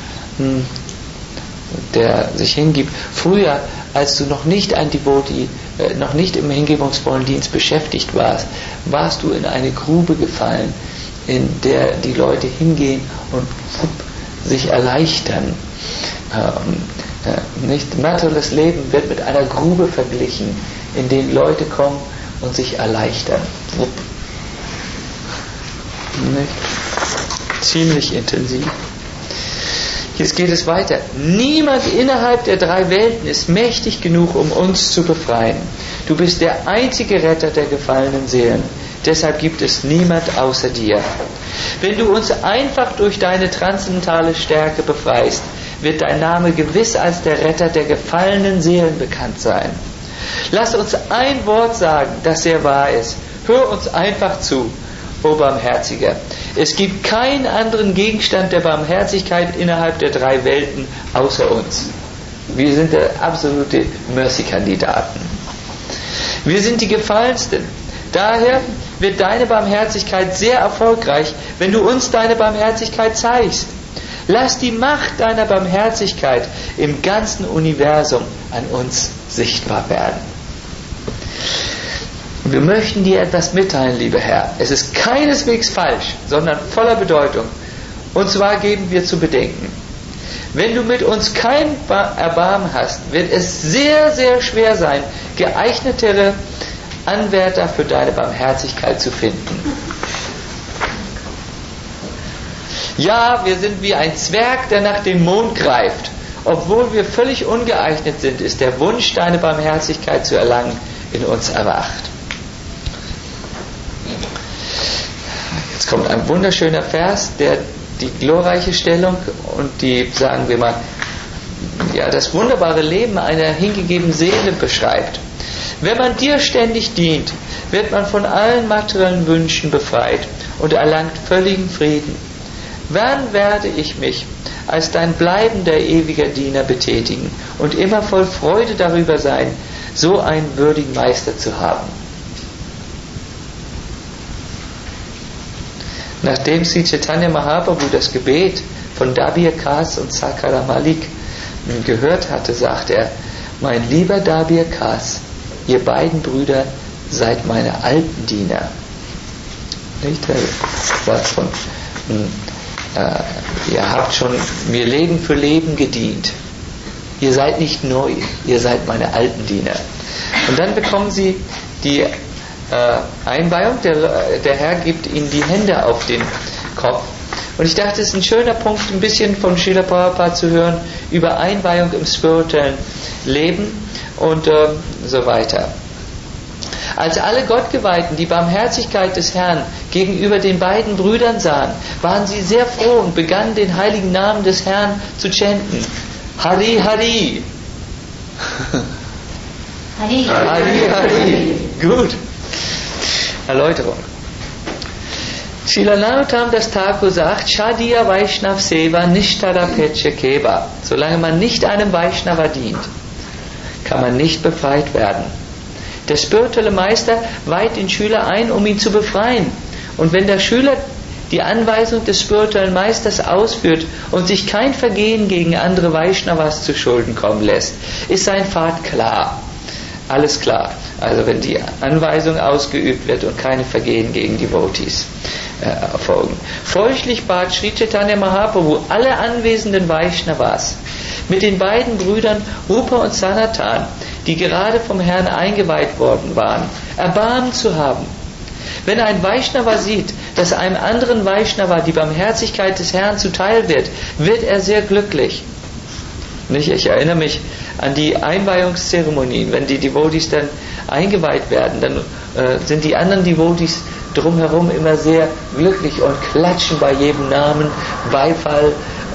S1: der sich hingibt: Früher, als du noch nicht ein Devotee, äh, noch nicht im hingebungsvollen Dienst beschäftigt warst, warst du in eine Grube gefallen, in der die Leute hingehen und sich erleichtern. Ähm, äh, nicht? Materielles Leben wird mit einer Grube verglichen, in den Leute kommen und sich erleichtern. Nicht? Ziemlich intensiv. Jetzt geht es weiter. Niemand innerhalb der drei Welten ist mächtig genug, um uns zu befreien. Du bist der einzige Retter der gefallenen Seelen. Deshalb gibt es niemand außer dir. Wenn du uns einfach durch deine transzendentale Stärke befreist, wird dein Name gewiss als der Retter der gefallenen Seelen bekannt sein. Lass uns ein Wort sagen, das sehr wahr ist. Hör uns einfach zu, o Barmherziger. Es gibt keinen anderen Gegenstand der Barmherzigkeit innerhalb der drei Welten außer uns. Wir sind der absolute Mercy-Kandidaten. Wir sind die Gefallensten. Daher wird deine Barmherzigkeit sehr erfolgreich, wenn du uns deine Barmherzigkeit zeigst. Lass die Macht deiner Barmherzigkeit im ganzen Universum an uns sichtbar werden. Wir möchten dir etwas mitteilen, lieber Herr. Es ist keineswegs falsch, sondern voller Bedeutung. Und zwar geben wir zu bedenken: Wenn du mit uns kein Erbarmen hast, wird es sehr, sehr schwer sein, geeignetere Anwärter für deine Barmherzigkeit zu finden. Ja, wir sind wie ein Zwerg, der nach dem Mond greift. Obwohl wir völlig ungeeignet sind, ist der Wunsch, deine Barmherzigkeit zu erlangen, in uns erwacht. Jetzt kommt ein wunderschöner Vers, der die glorreiche Stellung und die, sagen wir mal, ja, das wunderbare Leben einer hingegebenen Seele beschreibt. Wenn man dir ständig dient, wird man von allen materiellen Wünschen befreit und erlangt völligen Frieden. Wann werde ich mich als dein bleibender ewiger Diener betätigen und immer voll Freude darüber sein, so einen würdigen Meister zu haben? Nachdem Sri Chaitanya Mahaprabhu das Gebet von Dabir Khas und Sakara Malik gehört hatte, sagte er: Mein lieber Dabir Khas, ihr beiden Brüder seid meine alten Diener. Nicht der Satz von äh, ihr habt schon mir Leben für Leben gedient. Ihr seid nicht neu, ihr seid meine alten Diener. Und dann bekommen sie die äh, Einweihung, der, der Herr gibt ihnen die Hände auf den Kopf. Und ich dachte, es ist ein schöner Punkt, ein bisschen von Srila Prabhupada zu hören über Einweihung im spirituellen Leben und äh, so weiter. Als alle Gottgeweihten die Barmherzigkeit des Herrn gegenüber den beiden Brüdern sahen, waren sie sehr froh und begannen den heiligen Namen des Herrn zu chanten. Hari Hari.
S5: Hari
S1: Hari Hari. Gut. Erläuterung. Srila Narottam Das Thakur sagt: Shadiya Vaishnav Seva Nishtara Peche Keva. Solange man nicht einem Vaishnava dient, kann man nicht befreit werden. Der spirituelle Meister weiht den Schüler ein, um ihn zu befreien. Und wenn der Schüler die Anweisung des spirituellen Meisters ausführt und sich kein Vergehen gegen andere Vaishnavas zu Schulden kommen lässt, ist sein Pfad klar. Alles klar. Also wenn die Anweisung ausgeübt wird und keine Vergehen gegen Devotees äh, erfolgen. Folglich bat Sri Chaitanya Mahaprabhu alle anwesenden Vaishnavas mit den beiden Brüdern Rupa und Sanatan, die gerade vom Herrn eingeweiht worden waren, Erbarmen zu haben. Wenn ein Vaishnava sieht, dass einem anderen Vaishnava die Barmherzigkeit des Herrn zuteil wird, wird er sehr glücklich. Nicht? Ich erinnere mich an die Einweihungszeremonien. Wenn die Devotees dann eingeweiht werden, dann äh, sind die anderen Devotees drumherum immer sehr glücklich und klatschen bei jedem Namen, Beifall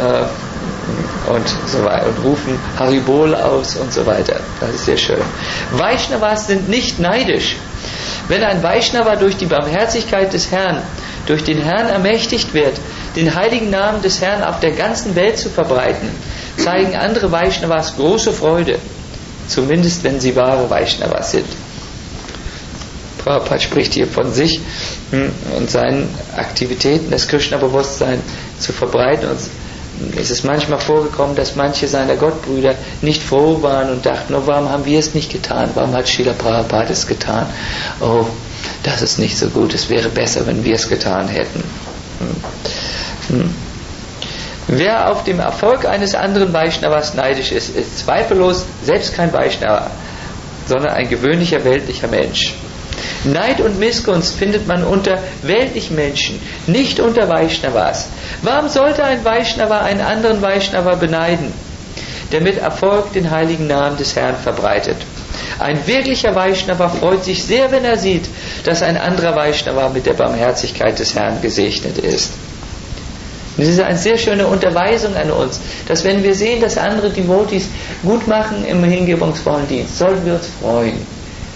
S1: äh, und so weiter und rufen Haribol aus und so weiter. Das ist sehr schön. Vaishnavas sind nicht neidisch. Wenn ein Vaishnava durch die Barmherzigkeit des Herrn, durch den Herrn ermächtigt wird, den heiligen Namen des Herrn auf der ganzen Welt zu verbreiten, zeigen andere Vaishnavas große Freude, zumindest wenn sie wahre Vaishnavas sind. Prabhupada spricht hier von sich und seinen Aktivitäten, das Krishna-Bewusstsein zu verbreiten. Und es ist manchmal vorgekommen, dass manche seiner Gottbrüder nicht froh waren und dachten: Oh, warum haben wir es nicht getan? Warum hat Srila Prabhupada es getan? Oh, das ist nicht so gut. Es wäre besser, wenn wir es getan hätten. Hm. Hm. Wer auf dem Erfolg eines anderen Vaishnavas neidisch ist, ist zweifellos selbst kein Vaishnava, sondern ein gewöhnlicher weltlicher Mensch. Neid und Missgunst findet man unter weltlichen Menschen, nicht unter Vaishnavas. Warum sollte ein Vaishnava einen anderen Vaishnava beneiden, der mit Erfolg den heiligen Namen des Herrn verbreitet? Ein wirklicher Vaishnava freut sich sehr, wenn er sieht, dass ein anderer Vaishnava mit der Barmherzigkeit des Herrn gesegnet ist. Das ist eine sehr schöne Unterweisung an uns, dass wenn wir sehen, dass andere Devotees gut machen im hingebungsvollen Dienst, sollten wir uns freuen.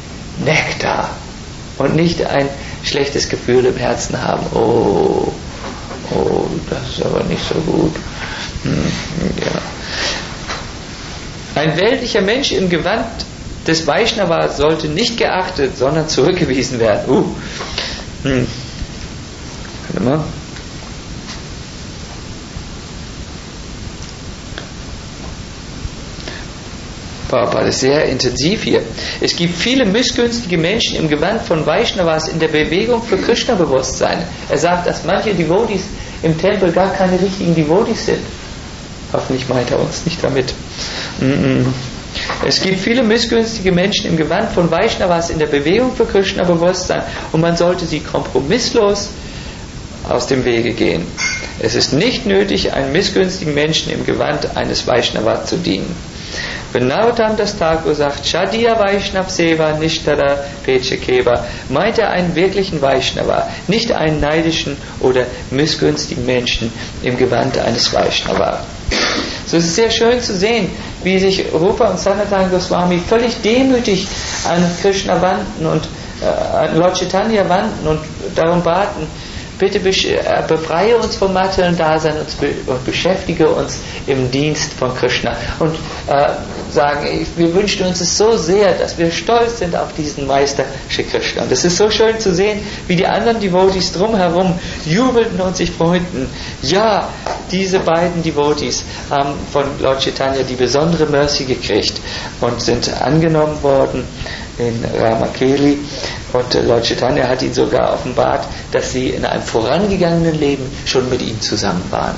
S1: Nektar. Und nicht ein schlechtes Gefühl im Herzen haben. Oh, Oh, das ist aber nicht so gut. Hm, ja. Ein weltlicher Mensch im Gewand des Vaishnava sollte nicht geachtet, sondern zurückgewiesen werden. Uh. Hm. Warte mal. War, war das sehr intensiv hier. Es gibt viele missgünstige Menschen im Gewand von Vaishnavas in der Bewegung für Krishna-Bewusstsein. Er sagt, dass manche Devotis im Tempel gar keine richtigen Devotis sind. Hoffentlich meint er uns nicht damit. Mm-mm. Es gibt viele missgünstige Menschen im Gewand von Vaishnavas in der Bewegung für Krishna-Bewusstsein und man sollte sie kompromisslos aus dem Wege gehen. Es ist nicht nötig, einen missgünstigen Menschen im Gewand eines Vaishnavas zu dienen. Wenn Narottam Das Thakur sagt, Shadiya Vaishnav Seva Nishtara Pechekeva, meint er einen wirklichen Vaishnava, nicht einen neidischen oder missgünstigen Menschen im Gewand eines Vaishnava. So ist es sehr schön zu sehen, wie sich Rupa und Sanatana Goswami völlig demütig an Krishna wandten und äh, an Lord Chaitanya wandten und darum baten, bitte befreie uns vom materiellen Dasein und beschäftige uns im Dienst von Krishna. Und äh, sagen, wir wünschen uns es so sehr, dass wir stolz sind auf diesen Meister Shri Krishna. Und es ist so schön zu sehen, wie die anderen Devotis drumherum jubelten und sich freuten. Ja, diese beiden Devotis haben von Lord Chaitanya die besondere Mercy gekriegt und sind angenommen worden in Ramakeli. Und Lord Chaitanya hat ihnen sogar offenbart, dass sie in einem vorangegangenen Leben schon mit ihm zusammen waren.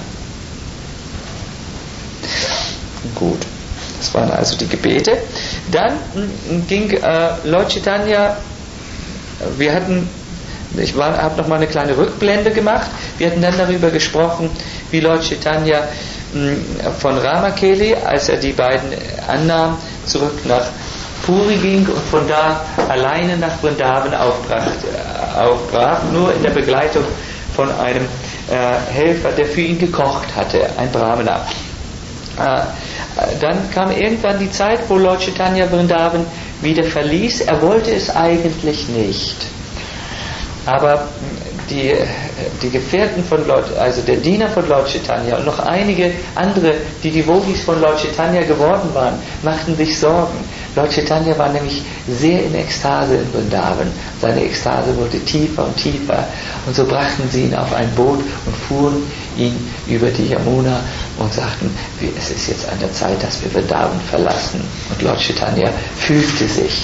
S1: Gut, das waren also die Gebete. Dann ging äh, Lord Chaitanya, wir hatten, ich habe noch mal eine kleine Rückblende gemacht, wir hatten dann darüber gesprochen, wie Lord Chaitanya mh, von Ramakeli, als er die beiden annahm, zurück nach Puri ging und von da alleine nach Vrindavan aufbrach, aufbrach, nur in der Begleitung von einem äh, Helfer, der für ihn gekocht hatte, ein Brahmana. Äh, dann kam irgendwann die Zeit, wo Lord Chaitanya Vrindavan wieder verließ. Er wollte es eigentlich nicht. Aber die, die Gefährten von Lord, also der Diener von Lord Chaitanya und noch einige andere, die Devotis von Lord Chaitanya geworden waren, machten sich Sorgen. Lord Chaitanya war nämlich sehr in Ekstase in Vrindavan. Seine Ekstase wurde tiefer und tiefer. Und so brachten sie ihn auf ein Boot und fuhren ihn über die Yamuna und sagten, es ist jetzt an der Zeit, dass wir Vrindavan verlassen. Und Lord Chaitanya fühlte sich.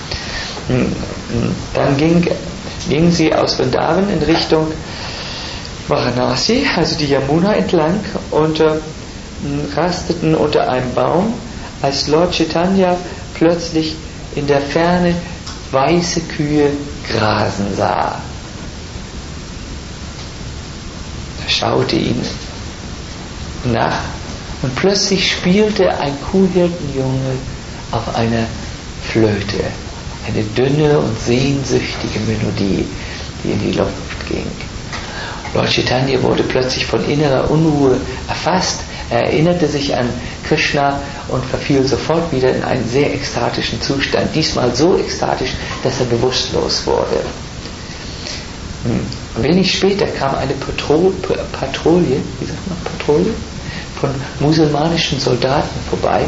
S1: Dann ging, gingen sie aus Vrindavan in Richtung Varanasi, also die Yamuna entlang, und äh, rasteten unter einem Baum, als Lord Chaitanya plötzlich in der Ferne weiße Kühe grasen sah. Er schaute ihn nach und plötzlich spielte ein Kuhhirtenjunge auf einer Flöte, eine dünne und sehnsüchtige Melodie, die in die Luft ging. Lord Chaitanya wurde plötzlich von innerer Unruhe erfasst. Er erinnerte sich an Krishna und verfiel sofort wieder in einen sehr ekstatischen Zustand. Diesmal so ekstatisch, dass er bewusstlos wurde. Wenig später kam eine Patrouille, Patrouille, wie sagt man, Patrouille von musulmanischen Soldaten vorbei,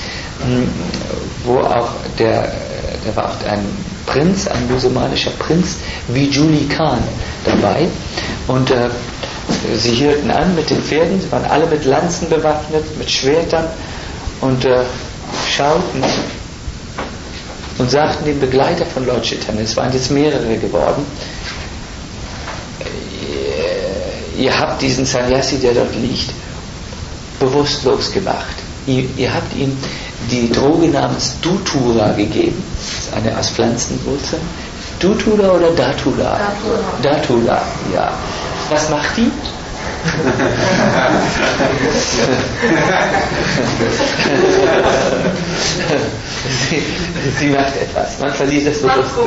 S1: wo auch der, der war auch ein Prinz, ein musulmanischer Prinz, Vijuli Khan dabei, und äh, sie hielten an mit den Pferden, sie waren alle mit Lanzen bewaffnet, mit Schwertern, und äh, schauten und sagten dem Begleiter von Lord Chaitanya, es waren jetzt mehrere geworden, ihr, ihr habt diesen Sannyasi, der dort liegt, bewusstlos gemacht. Ihr, ihr habt ihm die Droge namens Dutura gegeben, das ist eine aus Pflanzenwurzeln. Dutura oder Datura? Datura. Datura, ja. Was macht die? sie, sie macht etwas. Man verliert das Bewusstsein.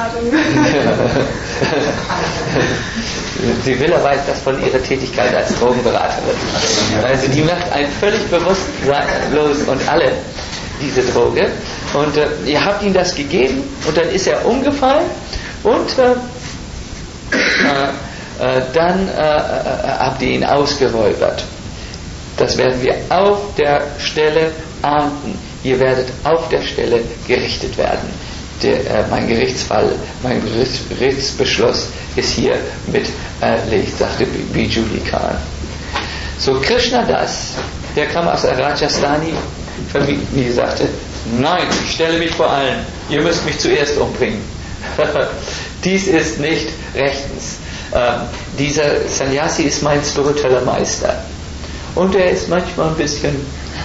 S1: Sie will aber das von ihrer Tätigkeit als Drogenberaterin. Also die macht einen völlig bewusstlos und alle diese Droge. Und äh, ihr habt ihm das gegeben und dann ist er umgefallen und äh, äh, äh, dann äh, äh, habt ihr ihn ausgeräubert. Das werden wir auf der Stelle ahnden. Ihr werdet auf der Stelle gerichtet werden. Der, äh, mein Gerichtsfall, mein Gerichtsbeschluss ist hier mit erlegt, sagte Bijuli Khan. So Krishna Das, der kam aus der Rajasthani-Familie, sagte, nein, ich stelle mich vor allen, ihr müsst mich zuerst umbringen. Dies ist nicht rechtens. Ähm, dieser Sannyasi ist mein spiritueller Meister. Und er ist manchmal ein bisschen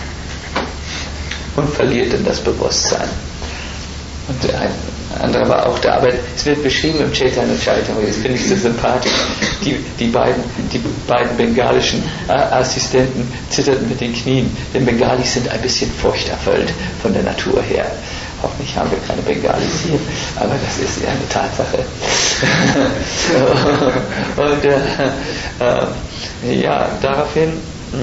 S1: und verliert dann das Bewusstsein. Und ein anderer war auch da, aber es wird beschrieben im Chaitanya Charitamrita, das finde ich so sympathisch. Die, die, beiden, die beiden bengalischen äh, Assistenten zitterten mit den Knien, denn Bengalis sind ein bisschen furchterfüllt von der Natur her. Hoffentlich haben wir keine Bengalis hier, aber das ist ja eine Tatsache. Und äh, äh, ja, daraufhin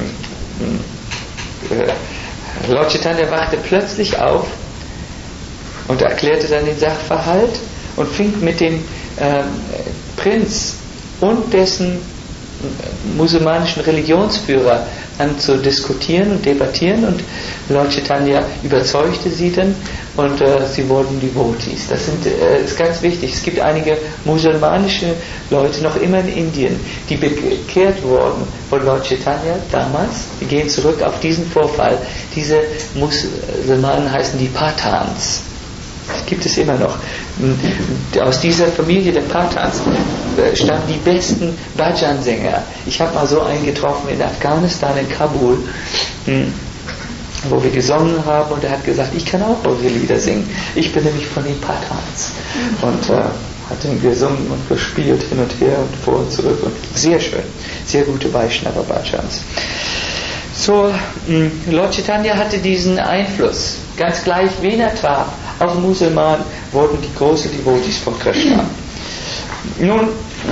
S1: äh, Lord Chaitanya wachte plötzlich auf und erklärte dann den Sachverhalt und fing mit dem äh, Prinz und dessen musulmanischen Religionsführer an zu diskutieren und debattieren, und Lord Chaitanya überzeugte sie dann und äh, sie wurden Devotees. Das sind, äh, ist ganz wichtig. Es gibt einige musulmanische Leute noch immer in Indien, die bekehrt wurden von Lord Chaitanya damals. Wir gehen zurück auf diesen Vorfall. Diese Musulmanen heißen die Pathans. Das gibt es immer noch. Aus dieser Familie der Pathans stammen die besten Bhajan-Sänger. Ich habe mal so einen getroffen in Afghanistan, in Kabul, wo wir gesungen haben, und er hat gesagt, ich kann auch eure Lieder singen. Ich bin nämlich von den Pathans. Und äh, hat ihn gesungen und gespielt hin und her und vor und zurück. Und sehr schön. Sehr gute Vaishnava Bhajans. So, Lord Chaitanya hatte diesen Einfluss. Ganz gleich, wen er traf, auch Musulmanen wurden die großen Devotees von Krishna. Nun,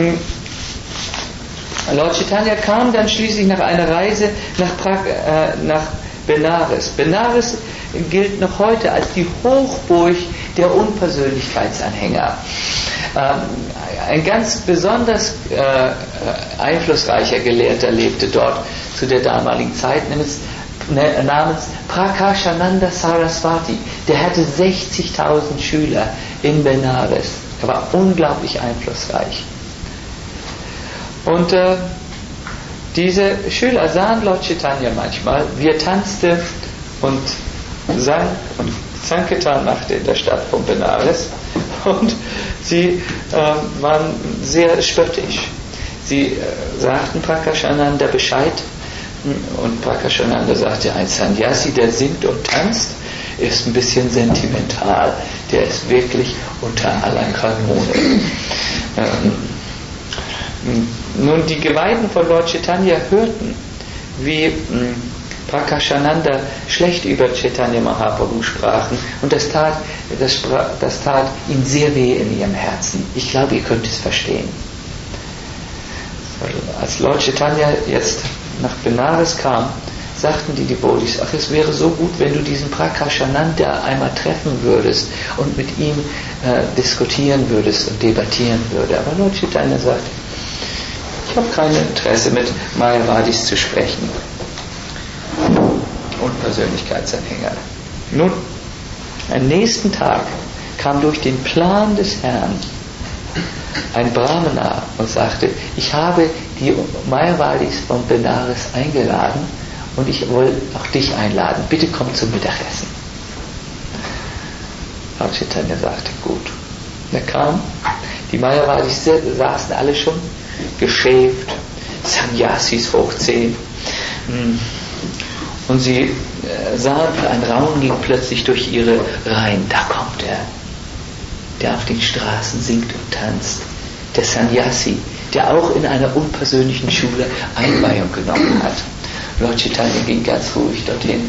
S1: Lord Chaitanya kam dann schließlich nach einer Reise nach, Prag, äh, nach Benares. Benares gilt noch heute als die Hochburg der Unpersönlichkeitsanhänger. Ähm, ein ganz besonders äh, einflussreicher Gelehrter lebte dort zu der damaligen Zeit, namens, namens Prakashananda Saraswati. Der hatte sechzigtausend Schüler in Benares. Er war unglaublich einflussreich. Und äh, diese Schüler sahen Lord Chaitanya manchmal, wie er tanzte und sang und Sankirtan machte in der Stadt von Benares, und sie äh, waren sehr spöttisch. Sie äh, sagten Prakashananda Bescheid, und Prakashananda sagte, ein Sannyasi, der singt und tanzt, ist ein bisschen sentimental, der ist wirklich unter aller Kanone. Ähm, nun, die Geweihten von Lord Chaitanya hörten, wie mh, Prakashananda schlecht über Chaitanya Mahaprabhu sprachen, und das tat, das, das tat ihnen sehr weh in ihrem Herzen. Ich glaube, ihr könnt es verstehen. Als Lord Chaitanya jetzt nach Benares kam, sagten die Devotees, ach, es wäre so gut, wenn du diesen Prakashananda einmal treffen würdest und mit ihm äh, diskutieren würdest und debattieren würdest. Aber Lord Chaitanya sagt, ich habe kein Interesse, mit Mayavadis zu sprechen und Persönlichkeitsanhänger. Nun, am nächsten Tag kam durch den Plan des Herrn ein Brahmana und sagte, ich habe die Mayavadis von Benares eingeladen und ich will auch dich einladen. Bitte komm zum Mittagessen. Lord Chaitanya sagte, gut. Er kam, die Mayavadis saßen alle schon geschäft, Sannyasis hoch zehn. Und sie sahen, ein Raunen ging plötzlich durch ihre Reihen. Da kommt er, der auf den Straßen singt und tanzt. Der Sannyasi, der auch in einer unpersönlichen Schule Einweihung genommen hat. Lord Chaitanya ging ganz ruhig dorthin.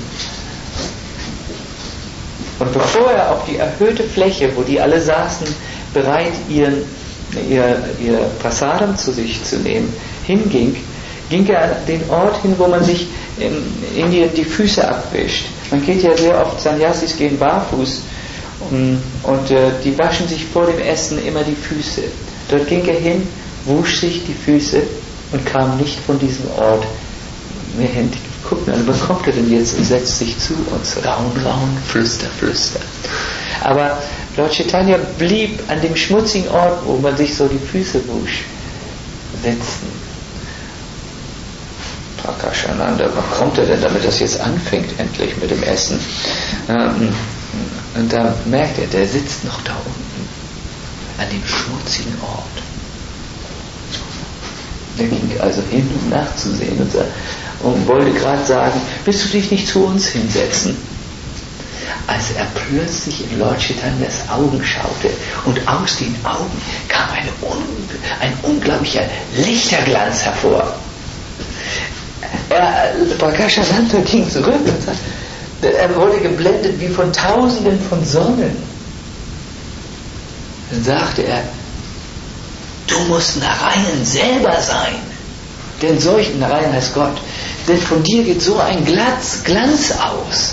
S1: Und bevor er auf die erhöhte Fläche, wo die alle saßen, bereit ihren, ihr, ihr Prasadam zu sich zu nehmen, hinging, ging er an den Ort hin, wo man sich in Indien die Füße abwischt. Man geht ja sehr oft, Sannyasis gehen barfuß, und, und äh, die waschen sich vor dem Essen immer die Füße. Dort ging er hin wusch sich die Füße und kam nicht von diesem Ort mehr hin. Guck mal, was kommt er denn jetzt und setzt sich zu uns? Raun, raun, flüster, flüster. Aber Lord Chaitanya blieb an dem schmutzigen Ort, wo man sich so die Füße wusch, sitzen. Prakashananda, wann kommt er denn, damit das jetzt anfängt, endlich mit dem Essen? Und da merkt er, der sitzt noch da unten, an dem schmutzigen Ort. Der ging also hin, um nachzusehen und, und wollte gerade sagen, willst du dich nicht zu uns hinsetzen? Als er plötzlich in Lord Chaitanyas Augen schaute und aus den Augen kam eine un, ein unglaublicher Lichterglanz hervor. Er, Prakashananda ging zurück und sagte, er wurde geblendet wie von Tausenden von Sonnen. Dann sagte er, du musst Narayan selber sein, denn solchen Narayan heißt Gott, denn von dir geht so ein Glanz, Glanz aus.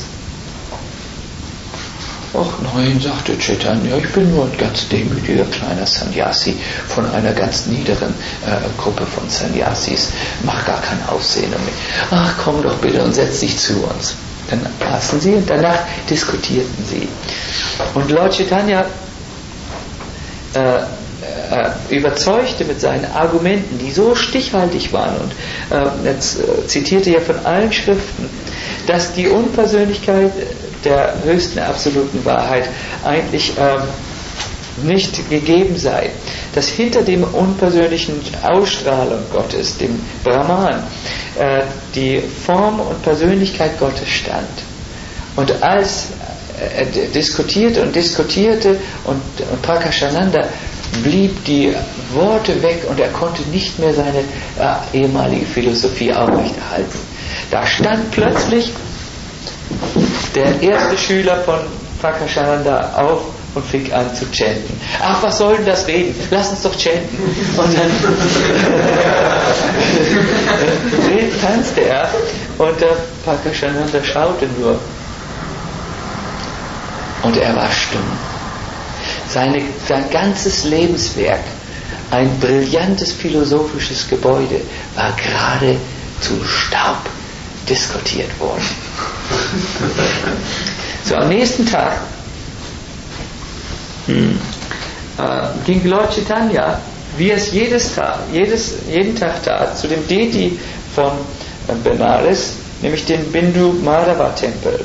S1: Ach nein, sagte Chaitanya, ich bin nur ein ganz demütiger kleiner Sannyasi von einer ganz niederen äh, Gruppe von Sannyasis. Mach gar kein Aufsehen um mich. Ach, komm doch bitte und setz dich zu uns. Dann aßen sie und danach diskutierten sie. Und Lord Chaitanya äh, äh, überzeugte mit seinen Argumenten, die so stichhaltig waren, und äh, jetzt äh, zitierte er von allen Schriften, dass die Unpersönlichkeit der höchsten absoluten Wahrheit eigentlich ähm, nicht gegeben sei. Dass hinter dem unpersönlichen Ausstrahlung Gottes, dem Brahman, äh, die Form und Persönlichkeit Gottes stand. Und als er diskutierte und diskutierte und, und Prakashananda blieb die Worte weg und er konnte nicht mehr seine äh, ehemalige Philosophie aufrechterhalten. Da stand plötzlich der erste Schüler von Prakashananda auf und fing an zu chanten. Ach, was soll denn das reden? Lass uns doch chanten. Und dann tanzte er und der Prakashananda schaute nur. Und er war stumm. Seine, sein ganzes Lebenswerk, ein brillantes philosophisches Gebäude, war gerade zu Staub diskutiert worden. So, am nächsten Tag hm, äh, ging Lord Chaitanya, wie es jedes Tag, jedes, jeden Tag tat, zu dem Deity von äh, Benares, nämlich dem Bindu Madhava Tempel.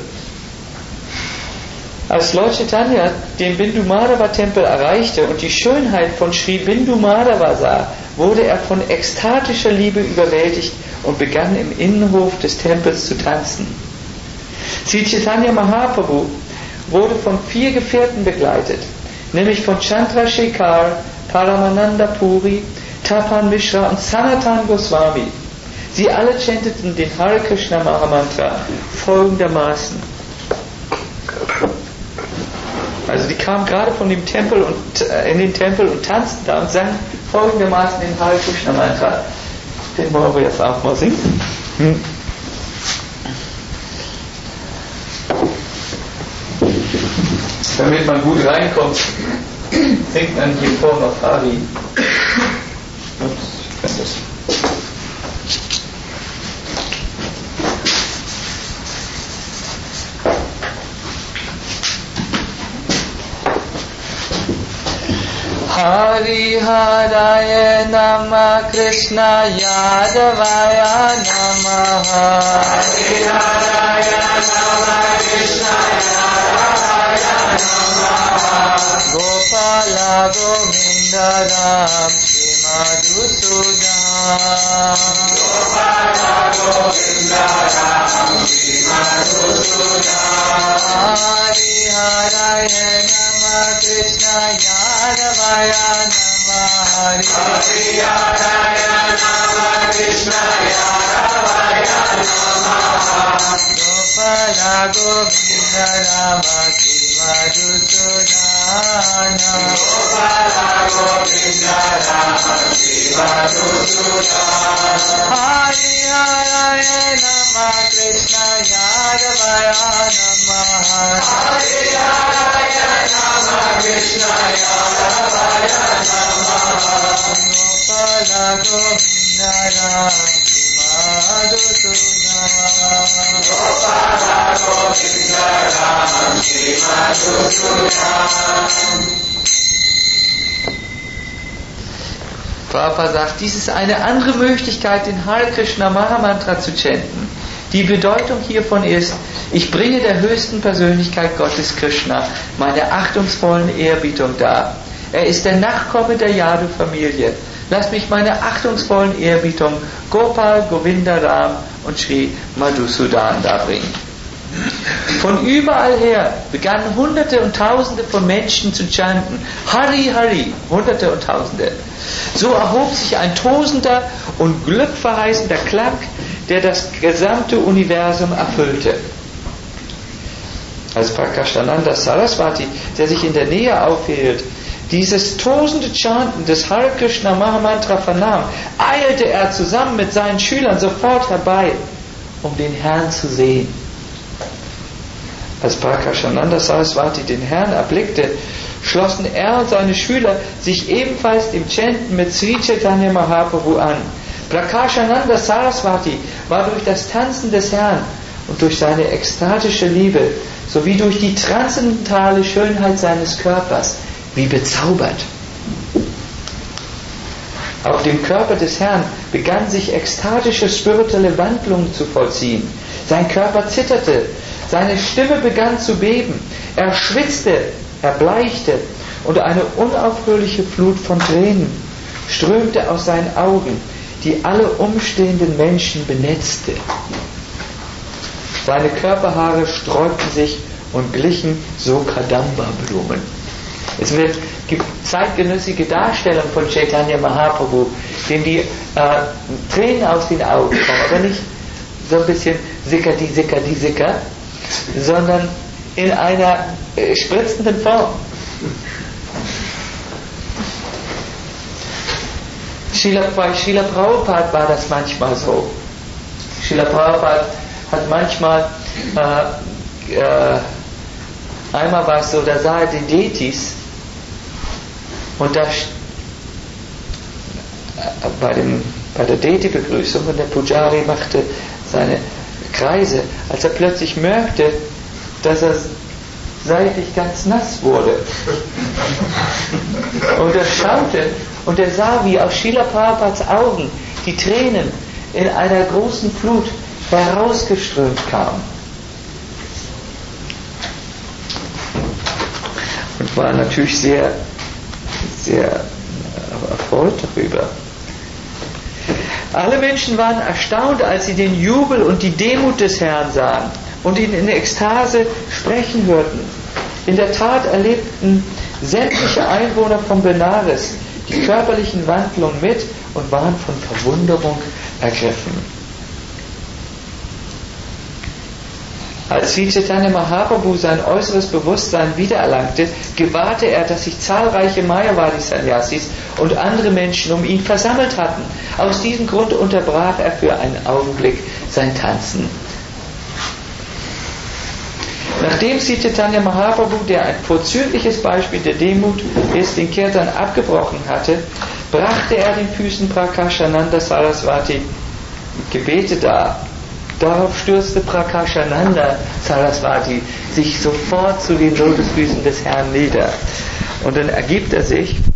S1: Als Lord Chaitanya den Bindu Madhava Tempel erreichte und die Schönheit von Sri Bindu Madhava sah, wurde er von ekstatischer Liebe überwältigt und begann im Innenhof des Tempels zu tanzen. Sri Chaitanya Mahaprabhu wurde von vier Gefährten begleitet, nämlich von Chandrasekhar, Paramananda Puri, Tapan Mishra und Sanatan Goswami. Sie alle chanteten den Hare Krishna Mahamantra folgendermaßen. Also die kamen gerade von dem Tempel und äh, in den Tempel und tanzten da und sangen folgendermaßen den Hare Krishna Mantra. Den wollen wir jetzt auch mal singen. Hm. Damit man gut reinkommt, singt man hier vorne noch Hari. Ups, ich kann das. Hari Haraya Nama Krishna Yadavaya Namaha. Hari Haraya Nama Krishna Yadavaya Namaha. Gopala Govinda Ram Shri Madhusudan. Gopala Govinda Ram Shri Madhusudan. Hari Haraya Nama Krishna Yadavaya Namaha. Hari Haraya Nama Krishna Yadavaya Namaha. Gopala Govinda Rama Shri Madhusudan. Gopala Govinda Rama Shri Madhusudan. Hari Haraya Nama Krishna Yadavaya Namaha. Hari Haraya Nama Krishna Yadavaya Namaha. Gopala Prabhupada sagt, dies ist eine andere Möglichkeit, den Hare Krishna Mahamantra zu chanten. Die Bedeutung hiervon ist, ich bringe der höchsten Persönlichkeit Gottes Krishna meine achtungsvollen Ehrerbietung dar. Er ist der Nachkomme der Yadu-Familie. Lass mich meine achtungsvollen Ehrerbietung Gopal, Govinda, Ram und Sri Madhusudan darbringen. Von überall her begannen Hunderte und Tausende von Menschen zu chanten. Hari, Hari, Hunderte und Tausende. So erhob sich ein tosender und glückverheißender Klang, der das gesamte Universum erfüllte. Als Prakashananda Saraswati, der sich in der Nähe aufhielt, dieses tosende Chanten des Hare Krishna Mahamantra vernahm, eilte er zusammen mit seinen Schülern sofort herbei, um den Herrn zu sehen. Als Prakashananda Saraswati den Herrn erblickte, schlossen er und seine Schüler sich ebenfalls dem Chanten mit Sri Chaitanya Mahaprabhu an. Prakashananda Saraswati war durch das Tanzen des Herrn und durch seine ekstatische Liebe sowie durch die transzendentale Schönheit seines Körpers wie bezaubert. Auf dem Körper des Herrn begannen sich ekstatische spirituelle Wandlungen zu vollziehen. Sein Körper zitterte, seine Stimme begann zu beben, er schwitzte, er bleichte und eine unaufhörliche Flut von Tränen strömte aus seinen Augen, die alle umstehenden Menschen benetzte. Seine Körperhaare sträubten sich und glichen so Kadamba-Blumen. Es wird, gibt zeitgenössige Darstellungen von Chaitanya Mahaprabhu, dem die äh, Tränen aus den Augen kommen, aber nicht so ein bisschen sickadi, sickadi, sicker, sondern in einer äh, spritzenden Form. Srila, bei Srila Prabhupada war das manchmal so. Srila Prabhupada hat manchmal äh, äh, einmal war es so, da sah er die Deities und da bei, dem, bei der Deity-Begrüßung und der Pujari machte seine Kreise, als er plötzlich merkte, dass er seitlich ganz nass wurde. Und er schaute und er sah, wie aus Srila Prabhupads Augen die Tränen in einer großen Flut herausgeströmt kamen. Und war natürlich sehr, sehr erfreut darüber. Alle Menschen waren erstaunt, als sie den Jubel und die Demut des Herrn sahen und ihn in Ekstase sprechen hörten. In der Tat erlebten sämtliche Einwohner von Benares die körperlichen Wandlungen mit und waren von Verwunderung ergriffen. Als Sri Chaitanya Mahaprabhu sein äußeres Bewusstsein wiedererlangte, gewahrte er, dass sich zahlreiche Mayavadi-Sannyasis und andere Menschen um ihn versammelt hatten. Aus diesem Grund unterbrach er für einen Augenblick sein Tanzen. Nachdem Sri Chaitanya Mahaprabhu, der ein vorzügliches Beispiel der Demut ist, den Kirtan abgebrochen hatte, brachte er den Füßen Prakashananda Saraswati Gebete dar. Darauf stürzte Prakashananda Saraswati sich sofort zu den Lotusfüßen des Herrn nieder. Und dann ergibt er sich